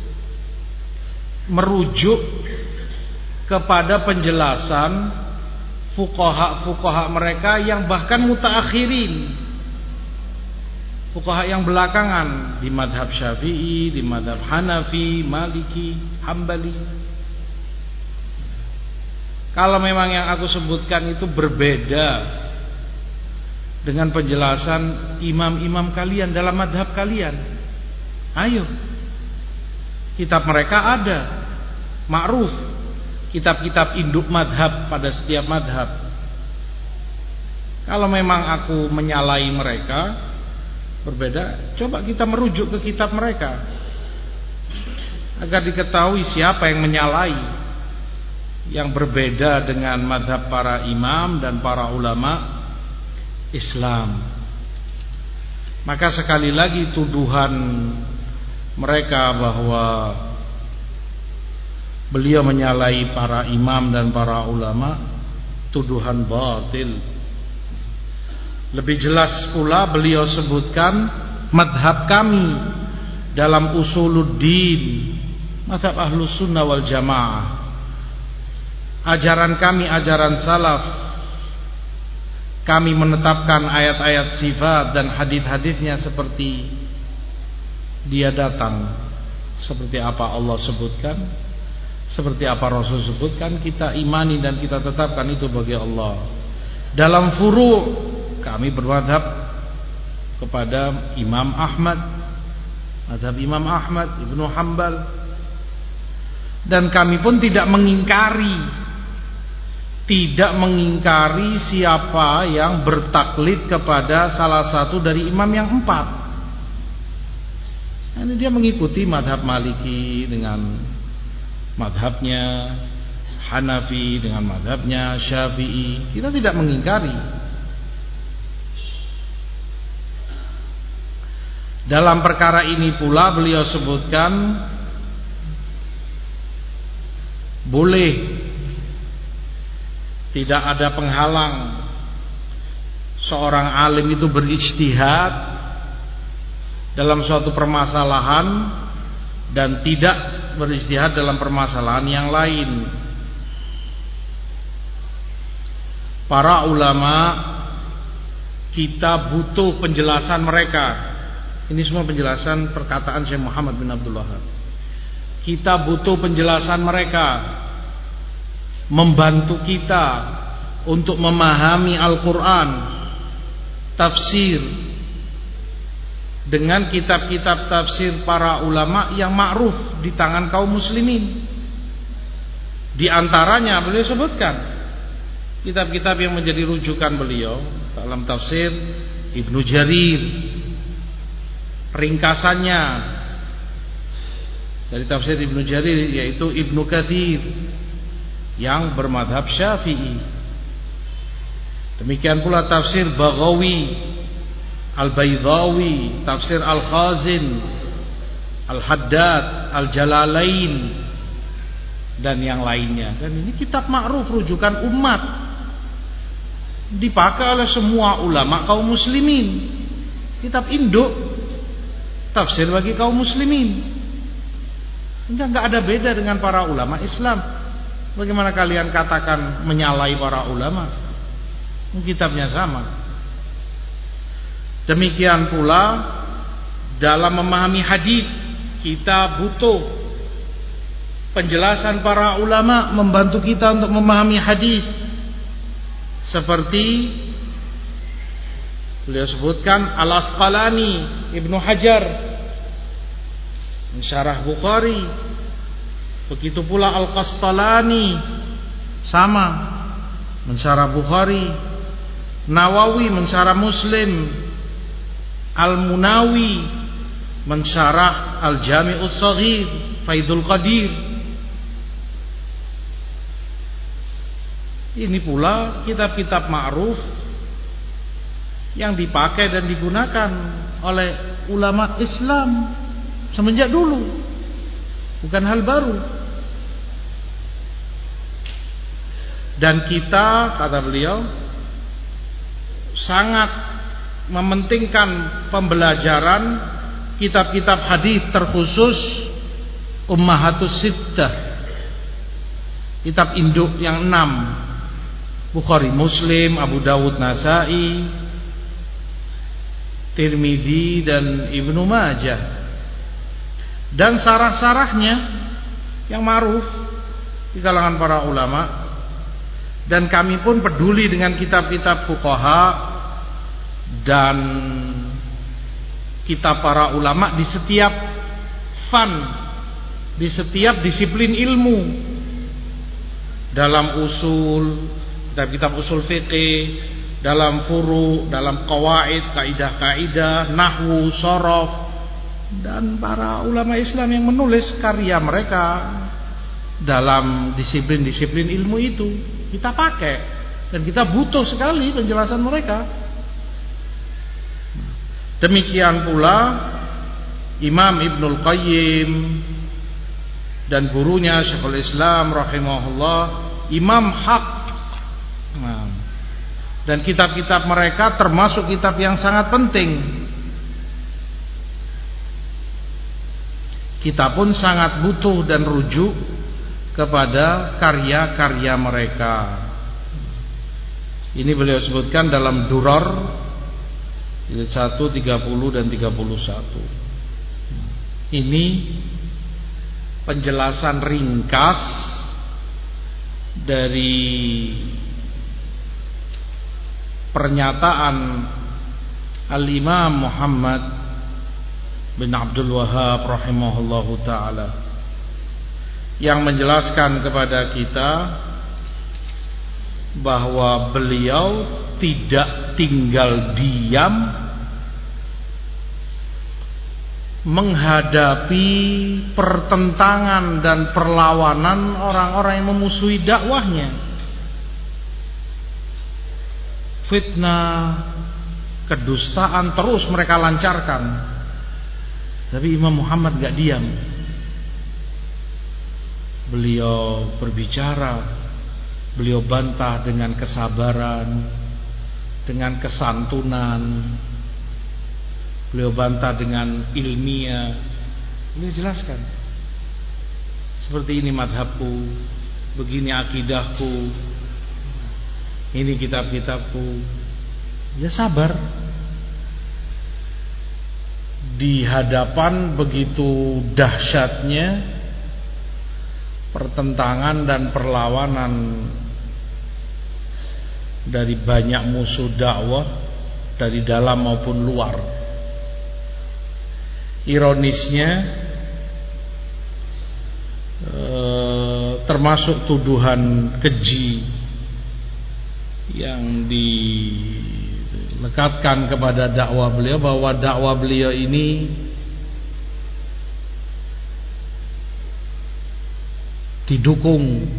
merujuk kepada penjelasan fuqaha-fuqaha mereka yang bahkan mutaakhirin, fuqaha yang belakangan di madhab Syafi'i, di madhab Hanafi, Maliki, Hambali. Kalau memang yang aku sebutkan itu berbeda dengan penjelasan imam-imam kalian dalam madhab kalian, ayo, kitab mereka ada, ma'ruf, kitab-kitab induk madhab pada setiap madhab. Kalau memang aku menyalahi mereka berbeda, coba kita merujuk ke kitab mereka agar diketahui siapa yang menyalahi, yang berbeda dengan madhab para imam dan para ulama Islam. Maka sekali lagi tuduhan mereka bahwa beliau menyalahi para imam dan para ulama, tuduhan batil. Lebih jelas pula beliau sebutkan madhab kami dalam usuluddin, madhab ahlus sunnah wal jamaah, ajaran kami ajaran salaf. Kami menetapkan ayat-ayat sifat dan hadis-hadisnya seperti dia datang, seperti apa Allah sebutkan, seperti apa Rasul sebutkan, kita imani dan kita tetapkan itu bagi Allah. Dalam furu' kami bermadhab kepada Imam Ahmad, madhab Imam Ahmad Ibnu Hanbal, dan kami pun tidak mengingkari tidak mengingkari siapa yang bertaklid kepada salah satu dari imam yang empat. Ini dia mengikuti madhab Maliki dengan madhabnya, Hanafi dengan madhabnya, Syafi'i. Kita tidak mengingkari. Dalam perkara ini pula beliau sebutkan boleh, tidak ada penghalang seorang alim itu berijtihad dalam suatu permasalahan dan tidak berijtihad dalam permasalahan yang lain. Para ulama kita butuh penjelasan mereka. Ini semua penjelasan perkataan Syekh Muhammad bin Abdul Wahhab. Kita butuh penjelasan mereka, membantu kita untuk memahami Al-Quran, tafsir, dengan kitab-kitab tafsir para ulama yang ma'ruf di tangan kaum muslimin. Di antaranya beliau sebutkan kitab-kitab yang menjadi rujukan beliau dalam tafsir Ibnu Jarir, ringkasannya dari tafsir Ibnu Jarir yaitu Ibnu Katsir yang bermadhab Syafi'i. Demikian pula tafsir Baghawi, Al-Baydhawi, tafsir Al-Khazin, Al-Haddad, Al-Jalalain, dan yang lainnya. Dan ini kitab ma'ruf rujukan umat, dipakai oleh semua ulama kaum muslimin. Kitab induk tafsir bagi kaum muslimin. Enggak, enggak ada beda dengan para ulama Islam. Bagaimana kalian katakan menyalahi para ulama? Kitabnya sama. Demikian pula dalam memahami hadis kita butuh penjelasan para ulama membantu kita untuk memahami hadis. Seperti beliau sebutkan Al-Asqalani, Ibnu Hajar mensyarah Bukhari. Begitu pula Al-Qastalani sama mensyarah Bukhari. Nawawi mensyarah Muslim. Al-Munawi mensyarah Al-Jami'us Shaghir, Faidul Qadir. Ini pula kitab-kitab ma'ruf yang dipakai dan digunakan oleh ulama Islam semenjak dulu, bukan hal baru. Dan kita, kata beliau, sangat mementingkan pembelajaran kitab-kitab hadis, terkhusus Ummahatus Sittah, kitab induk yang enam, Bukhari, Muslim, Abu Dawud, Nasai, Tirmidzi, dan Ibnu Majah, dan sarah-sarahnya yang ma'ruf di kalangan para ulama. Dan kami pun peduli dengan kitab-kitab fuqaha dan kitab para ulama di setiap fan, di setiap disiplin ilmu. Dalam usul, kitab-kitab usul fiqih, dalam furu, dalam qawaid, kaidah-kaidah, nahwu, shorof, dan para ulama Islam yang menulis karya mereka dalam disiplin-disiplin ilmu itu kita pakai, dan kita butuh sekali penjelasan mereka. Demikian pula Imam Ibnul Qayyim dan gurunya Syekhul Islam rahimahullah, Imam Haq. Nah, dan kitab-kitab mereka termasuk kitab yang sangat penting. Kita pun sangat butuh dan rujuk kepada karya-karya mereka. Ini beliau sebutkan dalam Durar jilid satu, tiga puluh dan tiga puluh satu. Ini penjelasan ringkas dari pernyataan Al-Imam Muhammad bin Abdul Wahhab rahimahullahu ta'ala, yang menjelaskan kepada kita bahwa beliau tidak tinggal diam menghadapi pertentangan dan perlawanan orang-orang yang memusuhi dakwahnya. Fitnah, kedustaan terus mereka lancarkan, tapi Imam Muhammad gak diam. Beliau berbicara, beliau bantah dengan kesabaran, dengan kesantunan, beliau bantah dengan ilmiah. Beliau jelaskan, seperti ini madhabku, begini akidahku, ini kitab-kitabku. Ya sabar. Di hadapan begitu dahsyatnya pertentangan dan perlawanan dari banyak musuh dakwah dari dalam maupun luar. Ironisnya eh, termasuk tuduhan keji yang dilekatkan kepada dakwah beliau, bahwa dakwah beliau ini didukung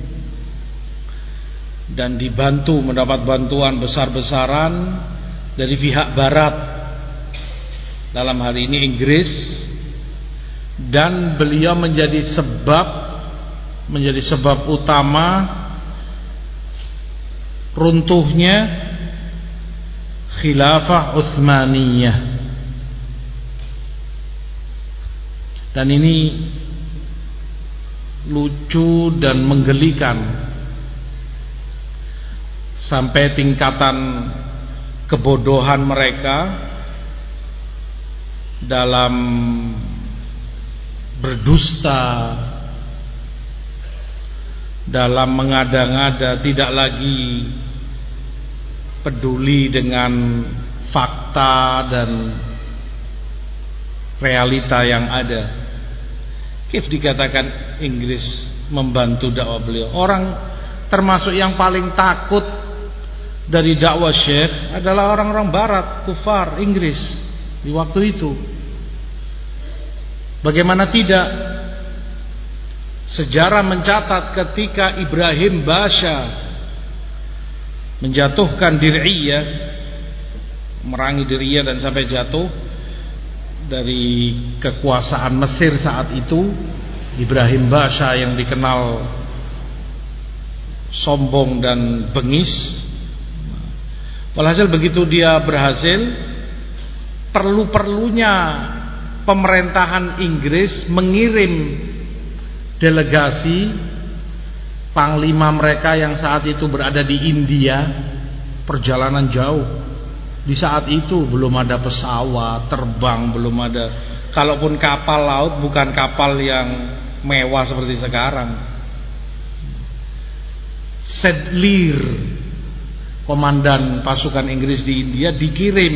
dan dibantu, mendapat bantuan besar-besaran dari pihak barat, dalam hal ini Inggris, dan beliau menjadi sebab menjadi sebab utama runtuhnya khilafah Utsmaniyah. Dan ini lucu dan menggelikan, sampai tingkatan kebodohan mereka dalam berdusta, dalam mengada-ngada, tidak lagi peduli dengan fakta dan realita yang ada. Kif dikatakan Inggris membantu dakwah beliau? Orang termasuk yang paling takut dari dakwah Syekh adalah orang-orang barat, kufar Inggris di waktu itu. Bagaimana tidak? Sejarah mencatat ketika Ibrahim Basha menjatuhkan Dir'iyah, merangi Dir'iyah dan sampai jatuh dari kekuasaan Mesir saat itu, Ibrahim Basha yang dikenal sombong dan bengis. Walhasil begitu dia berhasil, perlu-perlunya pemerintahan Inggris mengirim delegasi panglima mereka yang saat itu berada di India, perjalanan jauh. Di saat itu belum ada pesawat terbang, belum ada, kalaupun kapal laut bukan kapal yang mewah seperti sekarang. Sedleir, komandan pasukan Inggris di India, dikirim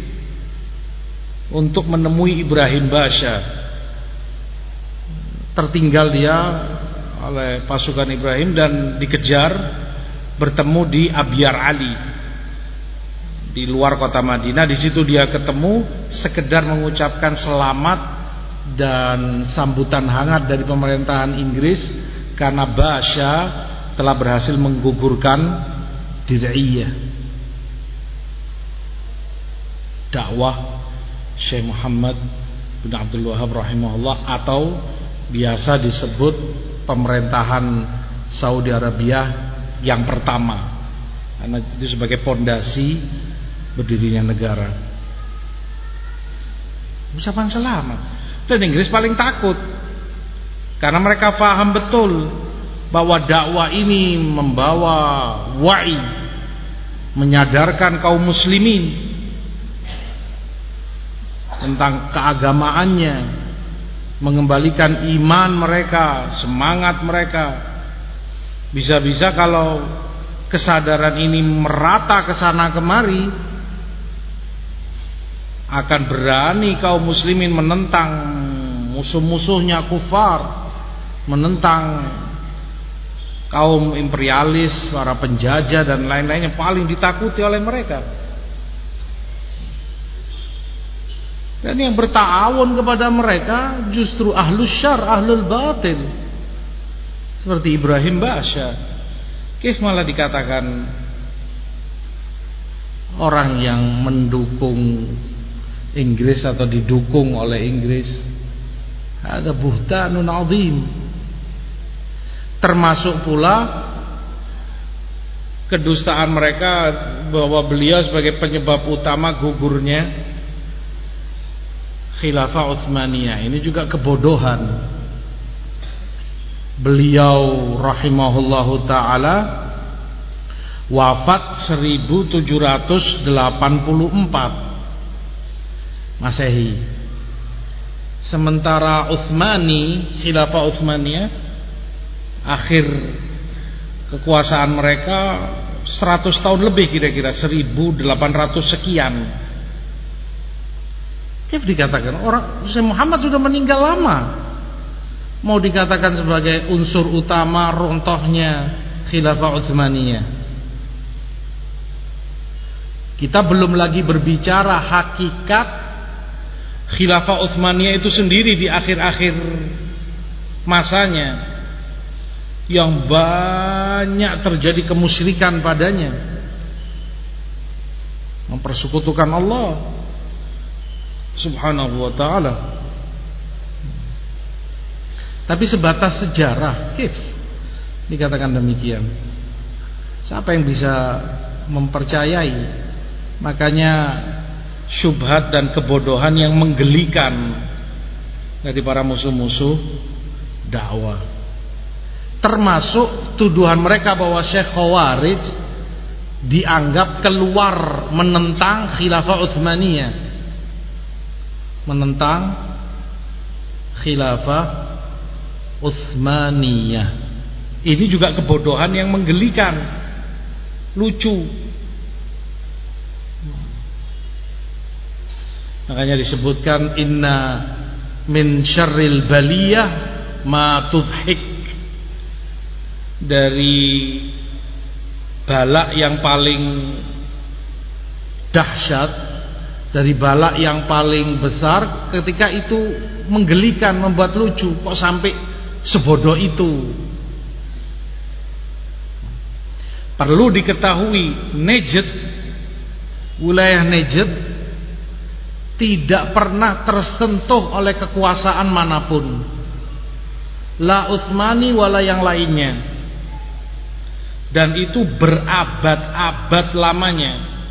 untuk menemui Ibrahim Basha. Tertinggal dia oleh pasukan Ibrahim dan dikejar, bertemu di Abyar Ali di luar kota Madinah. Di situ dia ketemu, sekedar mengucapkan selamat dan sambutan hangat dari pemerintahan Inggris karena Basha telah berhasil menggugurkan Dir'iyah. Dakwah Syekh Muhammad bin Abdul Wahhab rahimahullah, atau biasa disebut pemerintahan Saudi Arabia yang pertama, karena itu sebagai fondasi berdirinya negara. Ucapan selamat. Dan Inggris paling takut karena mereka paham betul bahwa dakwah ini membawa wa'i, menyadarkan kaum muslimin tentang keagamaannya, mengembalikan iman mereka, semangat mereka. Bisa-bisa kalau kesadaran ini merata ke sana kemari, akan berani kaum muslimin menentang musuh-musuhnya kufar, menentang kaum imperialis, para penjajah dan lain-lain yang paling ditakuti oleh mereka. Dan yang bertawun kepada mereka justru ahlus syar, ahlul batil, seperti Ibrahim Basha. Kif malah dikatakan orang yang mendukung Inggris atau didukung oleh Inggris, ada buhtanun azim. Termasuk pula kedustaan mereka bahwa beliau sebagai penyebab utama gugurnya Khilafah Utsmaniyah. Ini juga kebodohan. Beliau rahimahullahu ta'ala wafat seribu tujuh ratus delapan puluh empat Masehi. Sementara Utsmani, Khilafah Utsmaniyah, akhir kekuasaan mereka seratus tahun lebih, kira-kira seribu delapan ratus sekian. Kif dikatakan orang Syekh Muhammad sudah meninggal lama, mau dikatakan sebagai unsur utama runtuhnya Khilafah Utsmaniyah. Kita belum lagi berbicara hakikat Khilafah Utsmaniyah itu sendiri di akhir-akhir masanya, yang banyak terjadi kemusyrikan padanya, mempersekutukan Allah Subhanahu wa ta'ala. Tapi sebatas sejarah, kif dikatakan demikian. Siapa yang bisa mempercayai? Makanya syubhat dan kebodohan yang menggelikan dari para musuh-musuh dakwah, termasuk tuduhan mereka bahwa Syekh Khawarij dianggap keluar menentang Khilafah Utsmaniyah, menentang Khilafah Utsmaniyah. Ini juga kebodohan yang menggelikan, lucu. Makanya disebutkan inna min syarril baliyah ma tudhik, dari balak yang paling dahsyat, dari balak yang paling besar, ketika itu menggelikan, membuat lucu. Kok sampai sebodoh itu? Perlu diketahui, Najd, wilayah Najd tidak pernah tersentuh oleh kekuasaan manapun, la Utsmani wala yang lainnya, dan itu berabad-abad lamanya.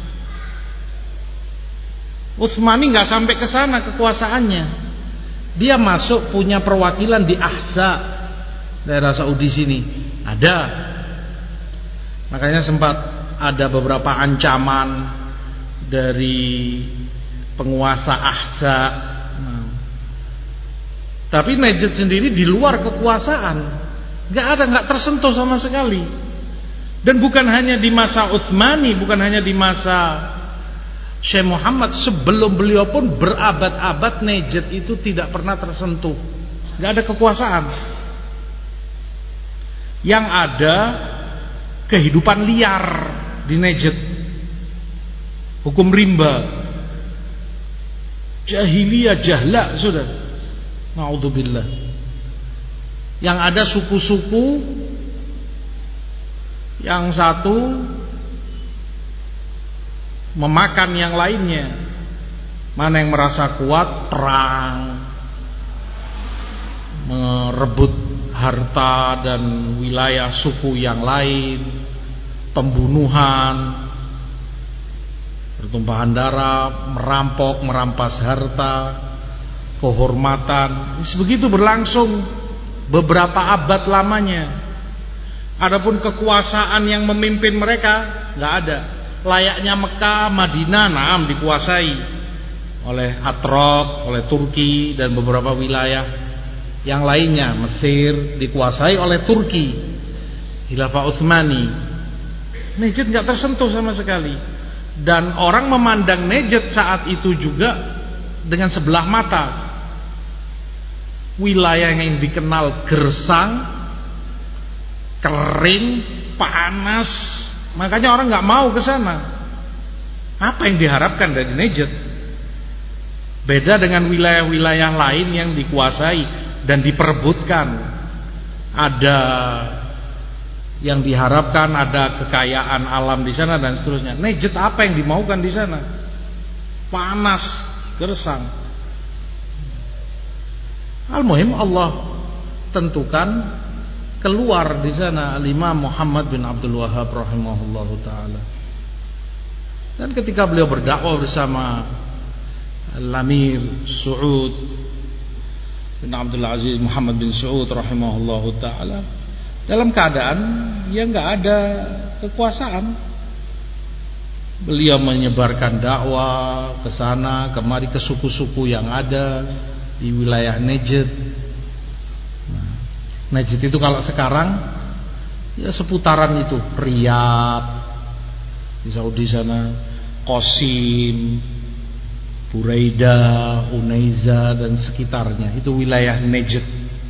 Utsmani nggak sampai ke sana kekuasaannya. Dia masuk punya perwakilan di Ahsa, daerah Saudi sini ada. Makanya sempat ada beberapa ancaman dari penguasa Ahsa. Nah, tapi Najd sendiri di luar kekuasaan, nggak ada, nggak tersentuh sama sekali. Dan bukan hanya di masa Utsmani, bukan hanya di masa Syekh Muhammad, sebelum beliau pun berabad-abad Najd itu tidak pernah tersentuh, nggak ada kekuasaan. Yang ada kehidupan liar di Najd, hukum rimba, jahiliyah, jahla sudah, naudzubillah. Yang ada suku-suku, yang satu memakan yang lainnya, Mana yang merasa kuat, perang, merebut harta dan wilayah suku yang lain, pembunuhan, pertumpahan darah, merampok, merampas harta, kehormatan. Begitu berlangsung beberapa abad lamanya. Adapun kekuasaan yang memimpin mereka nggak ada. Layaknya Mekah, Madinah, naam dikuasai oleh Atrok, oleh Turki dan beberapa wilayah yang lainnya. Mesir dikuasai oleh Turki, Khilafah Utsmani. Najd nggak tersentuh sama sekali. Dan orang memandang Najd saat itu juga dengan sebelah mata. Wilayah yang dikenal gersang, kering, panas, makanya orang nggak mau ke sana. Apa yang diharapkan dari Najd? Beda dengan wilayah-wilayah lain yang dikuasai dan diperebutkan. Ada yang diharapkan, ada kekayaan alam di sana dan seterusnya. Najd apa yang dimaukan di sana? Panas, gersang. Al-muhim Allah tentukan keluar di sana Al-Imam Muhammad bin Abdul Wahhab rahimahullahu taala. Dan ketika beliau berdakwah bersama Al-Amir Saud bin Abdul Aziz Muhammad bin Saud rahimahullahu taala, dalam keadaan yang enggak ada kekuasaan, beliau menyebarkan dakwah ke sana kemari ke suku-suku yang ada di wilayah Najd. Nah, Najd itu kalau sekarang ya seputaran itu, Riyadh di Saudi sana, Qasim, Buraidah, Unaiza dan sekitarnya, itu wilayah Najd.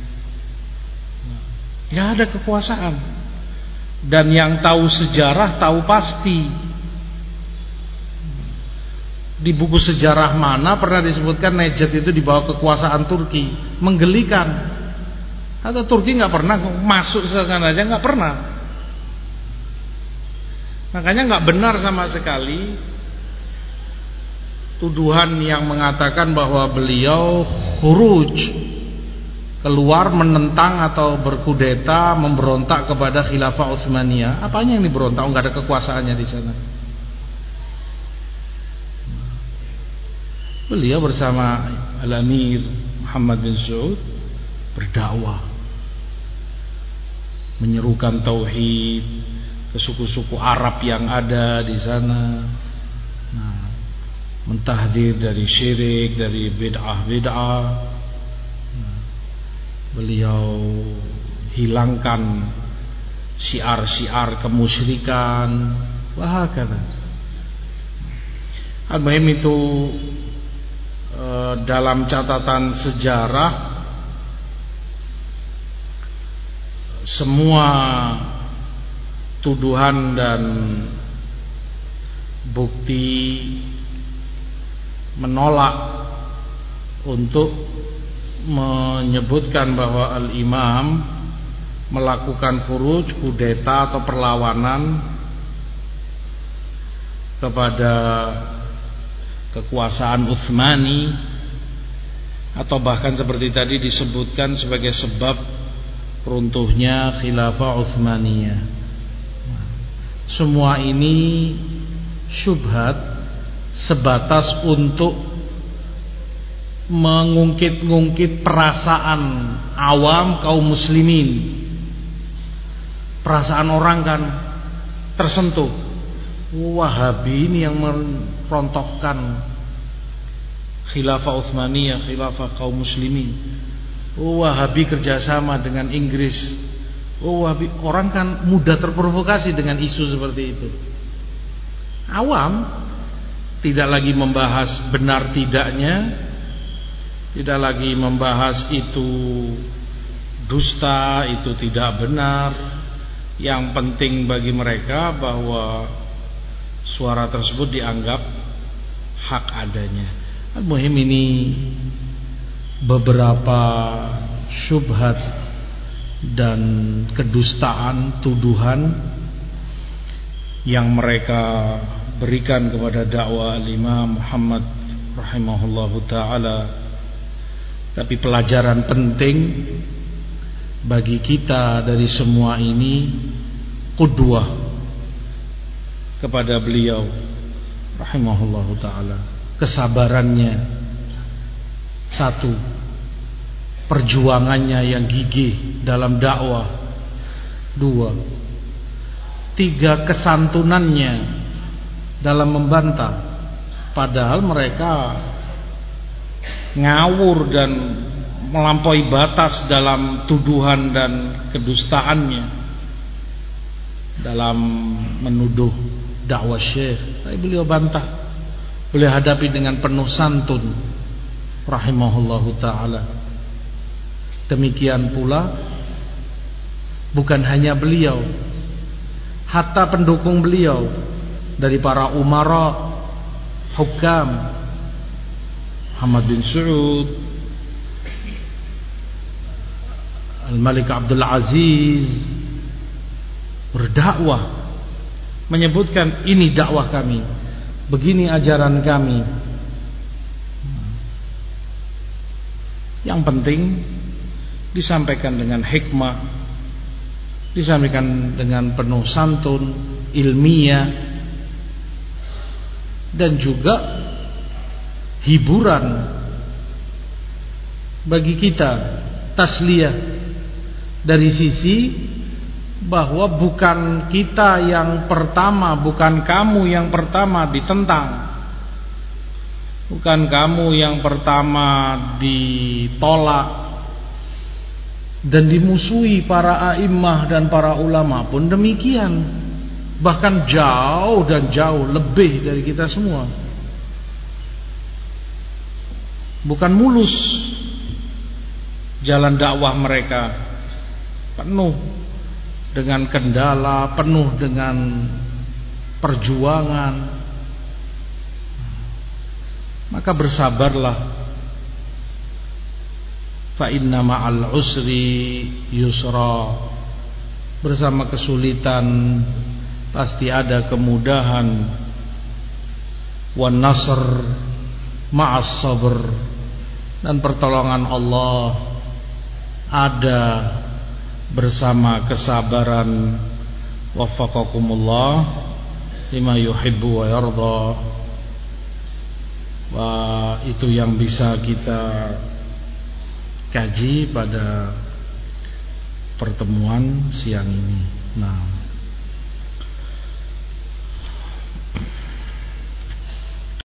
Nggak ada kekuasaan. Dan yang tahu sejarah tahu pasti. Di buku sejarah mana pernah disebutkan Najd itu di bawah kekuasaan Turki? Menggelikan. Atau Turki nggak pernah masuk ke sana aja, nggak pernah. Makanya nggak benar sama sekali tuduhan yang mengatakan bahwa beliau khuruj, keluar menentang atau berkudeta, memberontak kepada Khilafah Utsmaniyah. Apanya yang diberontak? Oh, nggak ada kekuasaannya di sana. Beliau bersama Al-Amir Muhammad bin Saud berdakwah, menyerukan tauhid ke suku-suku Arab yang ada di sana. Nah, mentahdir dari syirik, dari bid'ah-bid'ah. Nah, beliau hilangkan syiar-syiar kemusyrikan, wahakala. Al-muhim itu e, dalam catatan sejarah semua tuduhan dan bukti menolak untuk menyebutkan bahwa Al-Imam melakukan khuruj, kudeta atau perlawanan kepada kekuasaan Utsmani, atau bahkan seperti tadi disebutkan sebagai sebab runtuhnya Khilafah Utsmaniyah. Semua ini syubhat sebatas untuk mengungkit-ungkit perasaan awam kaum muslimin. Perasaan orang kan tersentuh, Wahabi ini yang merontokkan Khilafah Utsmaniyah, Khilafah kaum muslimin. Wahabi kerjasama dengan Inggris. Wahabi, orang kan mudah terprovokasi dengan isu seperti itu. Awam tidak lagi membahas benar tidaknya, tidak lagi membahas itu dusta, itu tidak benar. Yang penting bagi mereka bahwa suara tersebut dianggap hak adanya. Al-muhim ini beberapa syubhat dan kedustaan, tuduhan yang mereka berikan kepada dakwah Al-Imam Muhammad rahimahullahu ta'ala. Tapi pelajaran penting bagi kita dari semua ini, qudwah kepada beliau rahimahullahu ta'ala. Kesabarannya satu, perjuangannya yang gigih dalam dakwah dua, tiga, kesantunannya dalam membantah, padahal mereka ngawur dan melampaui batas dalam tuduhan dan kedustaannya dalam menuduh dakwah Syekh. Tapi beliau bantah, beliau hadapi dengan penuh santun rahimahullahu ta'ala. Demikian pula bukan hanya beliau, hatta pendukung beliau dari para umara, hukam, Muhammad bin Saud, Al-Malik Abdul Aziz, berdakwah, menyebutkan ini dakwah kami, begini ajaran kami. Yang penting disampaikan dengan hikmah, disampaikan dengan penuh santun, ilmiah, dan juga hiburan bagi kita, tasliyah, dari sisi bahwa bukan kita yang pertama, bukan kamu yang pertama ditentang, bukan kamu yang pertama ditolak dan dimusuhi. Para a'immah dan para ulama pun demikian, bahkan jauh dan jauh lebih dari kita semua. Bukan mulus jalan dakwah mereka, penuh dengan kendala, penuh dengan perjuangan. Maka bersabarlah, fa inna ma'al usri yusra. Bersama kesulitan pasti ada kemudahan. Wan nasr ma'as sabr. Dan pertolongan Allah ada bersama kesabaran. Waffaqakumullah lima yuhibbu wa yarda. Wah, itu yang bisa kita kaji pada pertemuan siang ini. Nah,